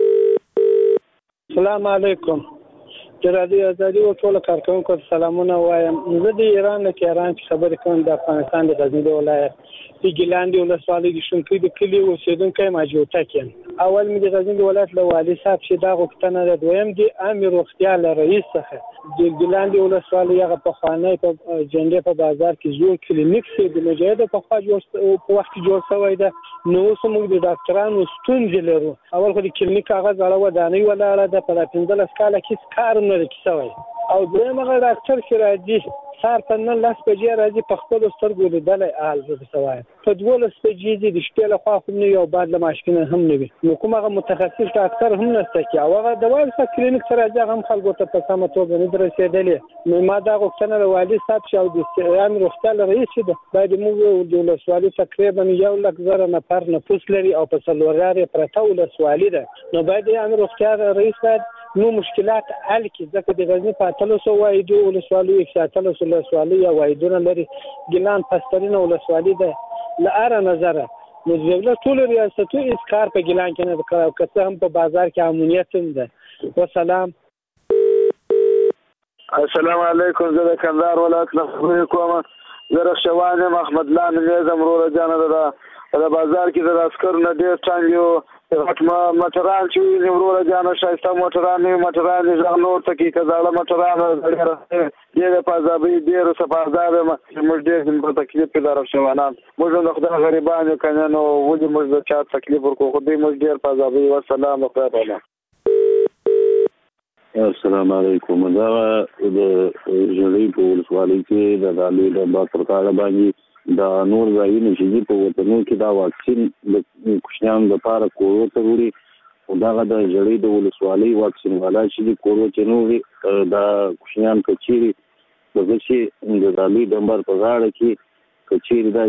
السلام علیکم، د رادیو ازادي او ټول کارکونکو ته سلامونه وایم. زه د ایران نه کیران چې خبرې کوم، د افغانستان د غزنی ولایت د ګیلاندي ولسوالۍ د شونکۍ د کلي اوسېدونکی ماجوټک یم. اول مې د غزنی ولایت له والي صاحب چې دا غوښتنه ده، دویم د عامې روغتیا له رئیس څخه د ګیلاندي ولسوالۍ هغه پخوانی په جنډې په بازار کې زوړ کلینیک چې د مجاهدو پخوا په وخت کې جوړ شوی ده، نو اوس موږ د ډاکټرانو ستونزې لرو. اول خو د کلینیک هغه زړه ودانۍ ولاړه ده، په 15 کاله کې کار نه دی شوی، او دویم هغه ډاکټر چې راځي سار په 9:10 بجې راځي په خپل سترګو لیدلای آل زه سوای په 12 بجې د شپې له خوا خو نه یو بعد له ماشکینه هم نه وي نو کومه متخصص ډاکټر هم نشته کی او هغه دوايي څخه کلینیک سره ځه هم خلکو ته په سمه توګه نه درسېدلې نو ما دا غوښتنه له والي صاحب شاو د سیان روغتیا رئیس ده باید موږ د ولسوالۍ تقریبا 100,000 نفر نفوس لري او په څلورارې پرته ولسوالۍ ده نو باید یې روغتیا رئیس باید نو مشکلات حل کړي ځکه د غزنی په 300 وایدو ولسوالۍ 130 ولسوالۍ یا وایدونه لري ګیلان پسترینه ولسوالۍ ده لاره نظر نو دولت ټول ریاستو هیڅ کار په ګیلان کې نه کړو که هم په بازار کې امنیت هم ده والسلام السلام علیکم زه د کندهار ولایت نه کوم زه رخشوان محمد لان نظام رو جان د بازار کې د عسکر نه ډیر ټانګیو موټران چې نیورو جان شایسته موټران نه موټران ځانور تکي کزاله موټران ډیر پازابي ډیر صفازاب موږ ډیر په تکلیف کې دار شوانان موږ د خدای غریبانو کنه نو ولې موږ د چا تکلیف ورکو خو دې موږ ډیر پازابي والسلام علیکم السلام علیکم دا د جړې په ولسوالۍ کې د دالې د باطرقاله باندې دا نور ځایونه چې په وطنو کې دا واکسین د کوچنیانو لپاره کورو ته وړي او دا د جړې د ولسوالۍ واکسین والا چې کورو ته نور دا کوچنیان کچيري دغه چې د دالې د نمبر په غاړه کې کچيري دا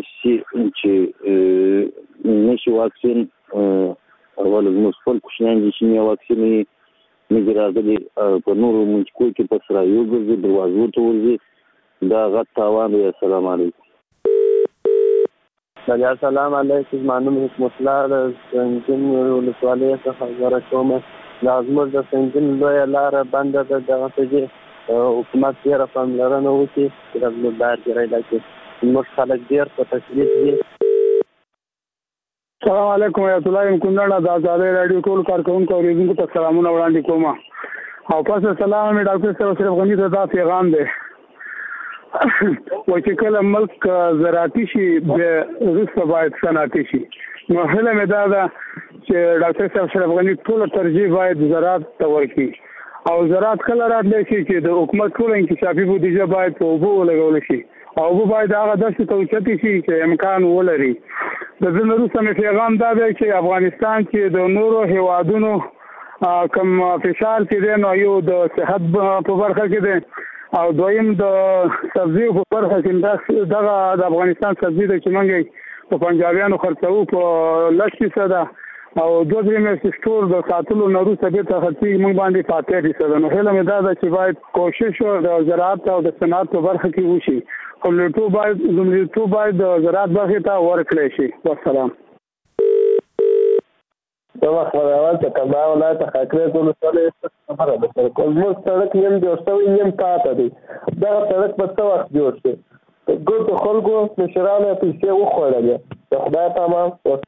چې نشي واکسین اول مسفل کوچنیان چې نه واکسین نه راغلي په نورو منځکو کې په سره یو ګرځي دروازو ته ورځي دا غټ تاوان دی السلام علیکم السلام علیکم مانوم حکمت الله څنګه ولسوالۍ څخه غواړم کوم لازم د څنګه لوی لار بنده د دغه ته حکومت یې رقم لرنه وکي د بلدار کې راځي موږ خلک ډیر په تکلیف دي السلام علیکم ورحمۃ اللہ کندهار د آزادۍ رادیو ټول کارکونکو اوریدونکو ته سلامونه وړاندې کوم او پس سلام می ډاکټر صاحب اشرف غنی ته دا پیغام دی و چې کله ملک زراعتي شي د رسو باید صنعتي شي نو هله مې دا ده چې ډاکټر صاحب اشرف غنی ټول ترجیح باید زراعت ته ورکړي او زراعت کله راتلی شي چې د حکومت ټول انکشافي بودیجه باید په اوبو ولګول شي او اوبه باید هغه داسې توچتې شي چې امکان ولري د دې وروسته مې پیغام دا دی چې افغانستان کې د نورو هیوادونو کوم فشار چې دی نو یو د صحت په برخه کې دی او دویم د سبزی په برخه کې دغه د افغانستان سبزی د چې موږ په پنجابیانو خرڅو په 10% او 2 سټور د ساتلو نه وروسته به ته خرڅي موږ باندې 5% نو هله مې دا ده چې باید کوشش د زراعت او د صنعت په برخه کې وشي او لټو باید د زراعت برخه ته ورکړل شي والسلام دا خبره ده چې دا ولایت خاطر ولسوالۍ خبره ده چې موږ سړک نیم جوړ شوی نیم پاتې دی دا سړک په څو وخت جوړ شي ګوت خلکو مشرانو پیسې وخوړل د خدای په امان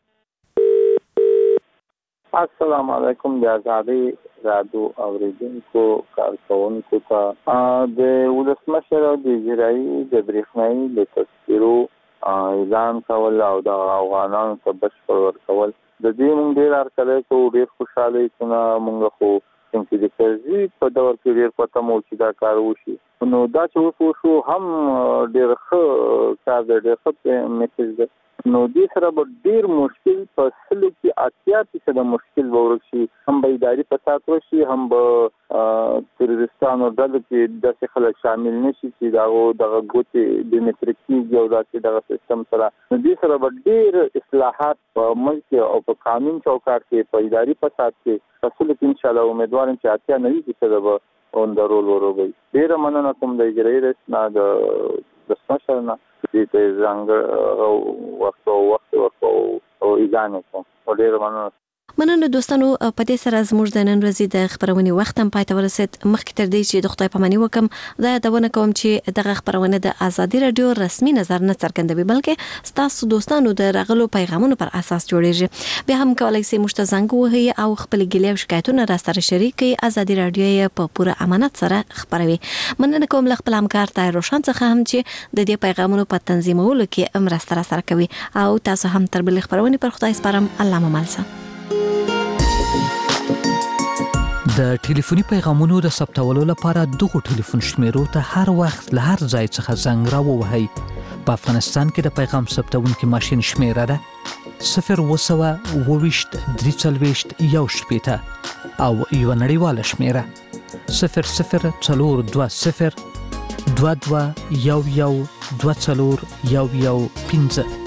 السلام علیکم د آزادۍ رادیو اوریدونکو کارکونکو ته د ولسمشر او د اجرایي د برېښنایي د تذکرو اعلان کول او د افغانانو ته بشپړ ورکول د دې موږ ډېر هرکلی کوو ډېر خوشحاله یو چې موږ خو څنګه د کرزي په دور کې ډېر پته مو چې دا کار وشي نو دا چې اوس وشو هم ډېر ښه کار دی ډېر ښه میسج دی نو دې سره به ډېر مشکل په سلو کې 80% مشکل به ورک شي هم به اداري فساد وشي هم به تروریستانو ډلو کې داسې خلک شامل نه شي چې دغه ګوتې بیومټریک کېږي او داسې دغه سیستم سره نو دې سره به ډېر اصلاحات په ملک او په قانون چوکاټ کې په اداري فساد کې په سلو کې انشاءالله امیدوار یم چې 90% به اون د رول ورغوي ډېره مننه کوم د اجرایي رئیس نه د ولسمشر نه دې ته څنګه وخت او اجازه کوم ډېر مننه دوستانو په دې سره زموږ د نن ورځې د خبرونې وخت هم پای ته ورسید مخکې تر دې چې د خدای پاماني وکم دا یادونه کوم چې دغه خبرونه د آزادۍ رادیو رسمي نظر نه څرګندوي بلکې تاسو دوستانو د راغلو پیغامونو پر اساس جوړیږي بیا هم کولای شئ موږ ته زنګ ووهئ او خپل ګیلې او شکایتونه را سره شریک کړئ آزادۍ رادیو په پوره امانت سره خبروي مننه کوم ل خپل همکار طاهر روشن څخه هم چې د دې پیغامونو په تنظیمولو کې مرسته را سره کوي او تاسو هم تر بل خبرونه پر خدای سپارم الله مو مل شه د ټلیفوني پیغامونو د ثبتولو لپاره دغه ټلیفون شمیرو ته هر وخت له هر ځای څخه زنګ راووهئ. په افغانستان کې د پیغام ثبتونکي ماشین شمیره ده 0202341 او یو نړیواله شمیره 00402211124115.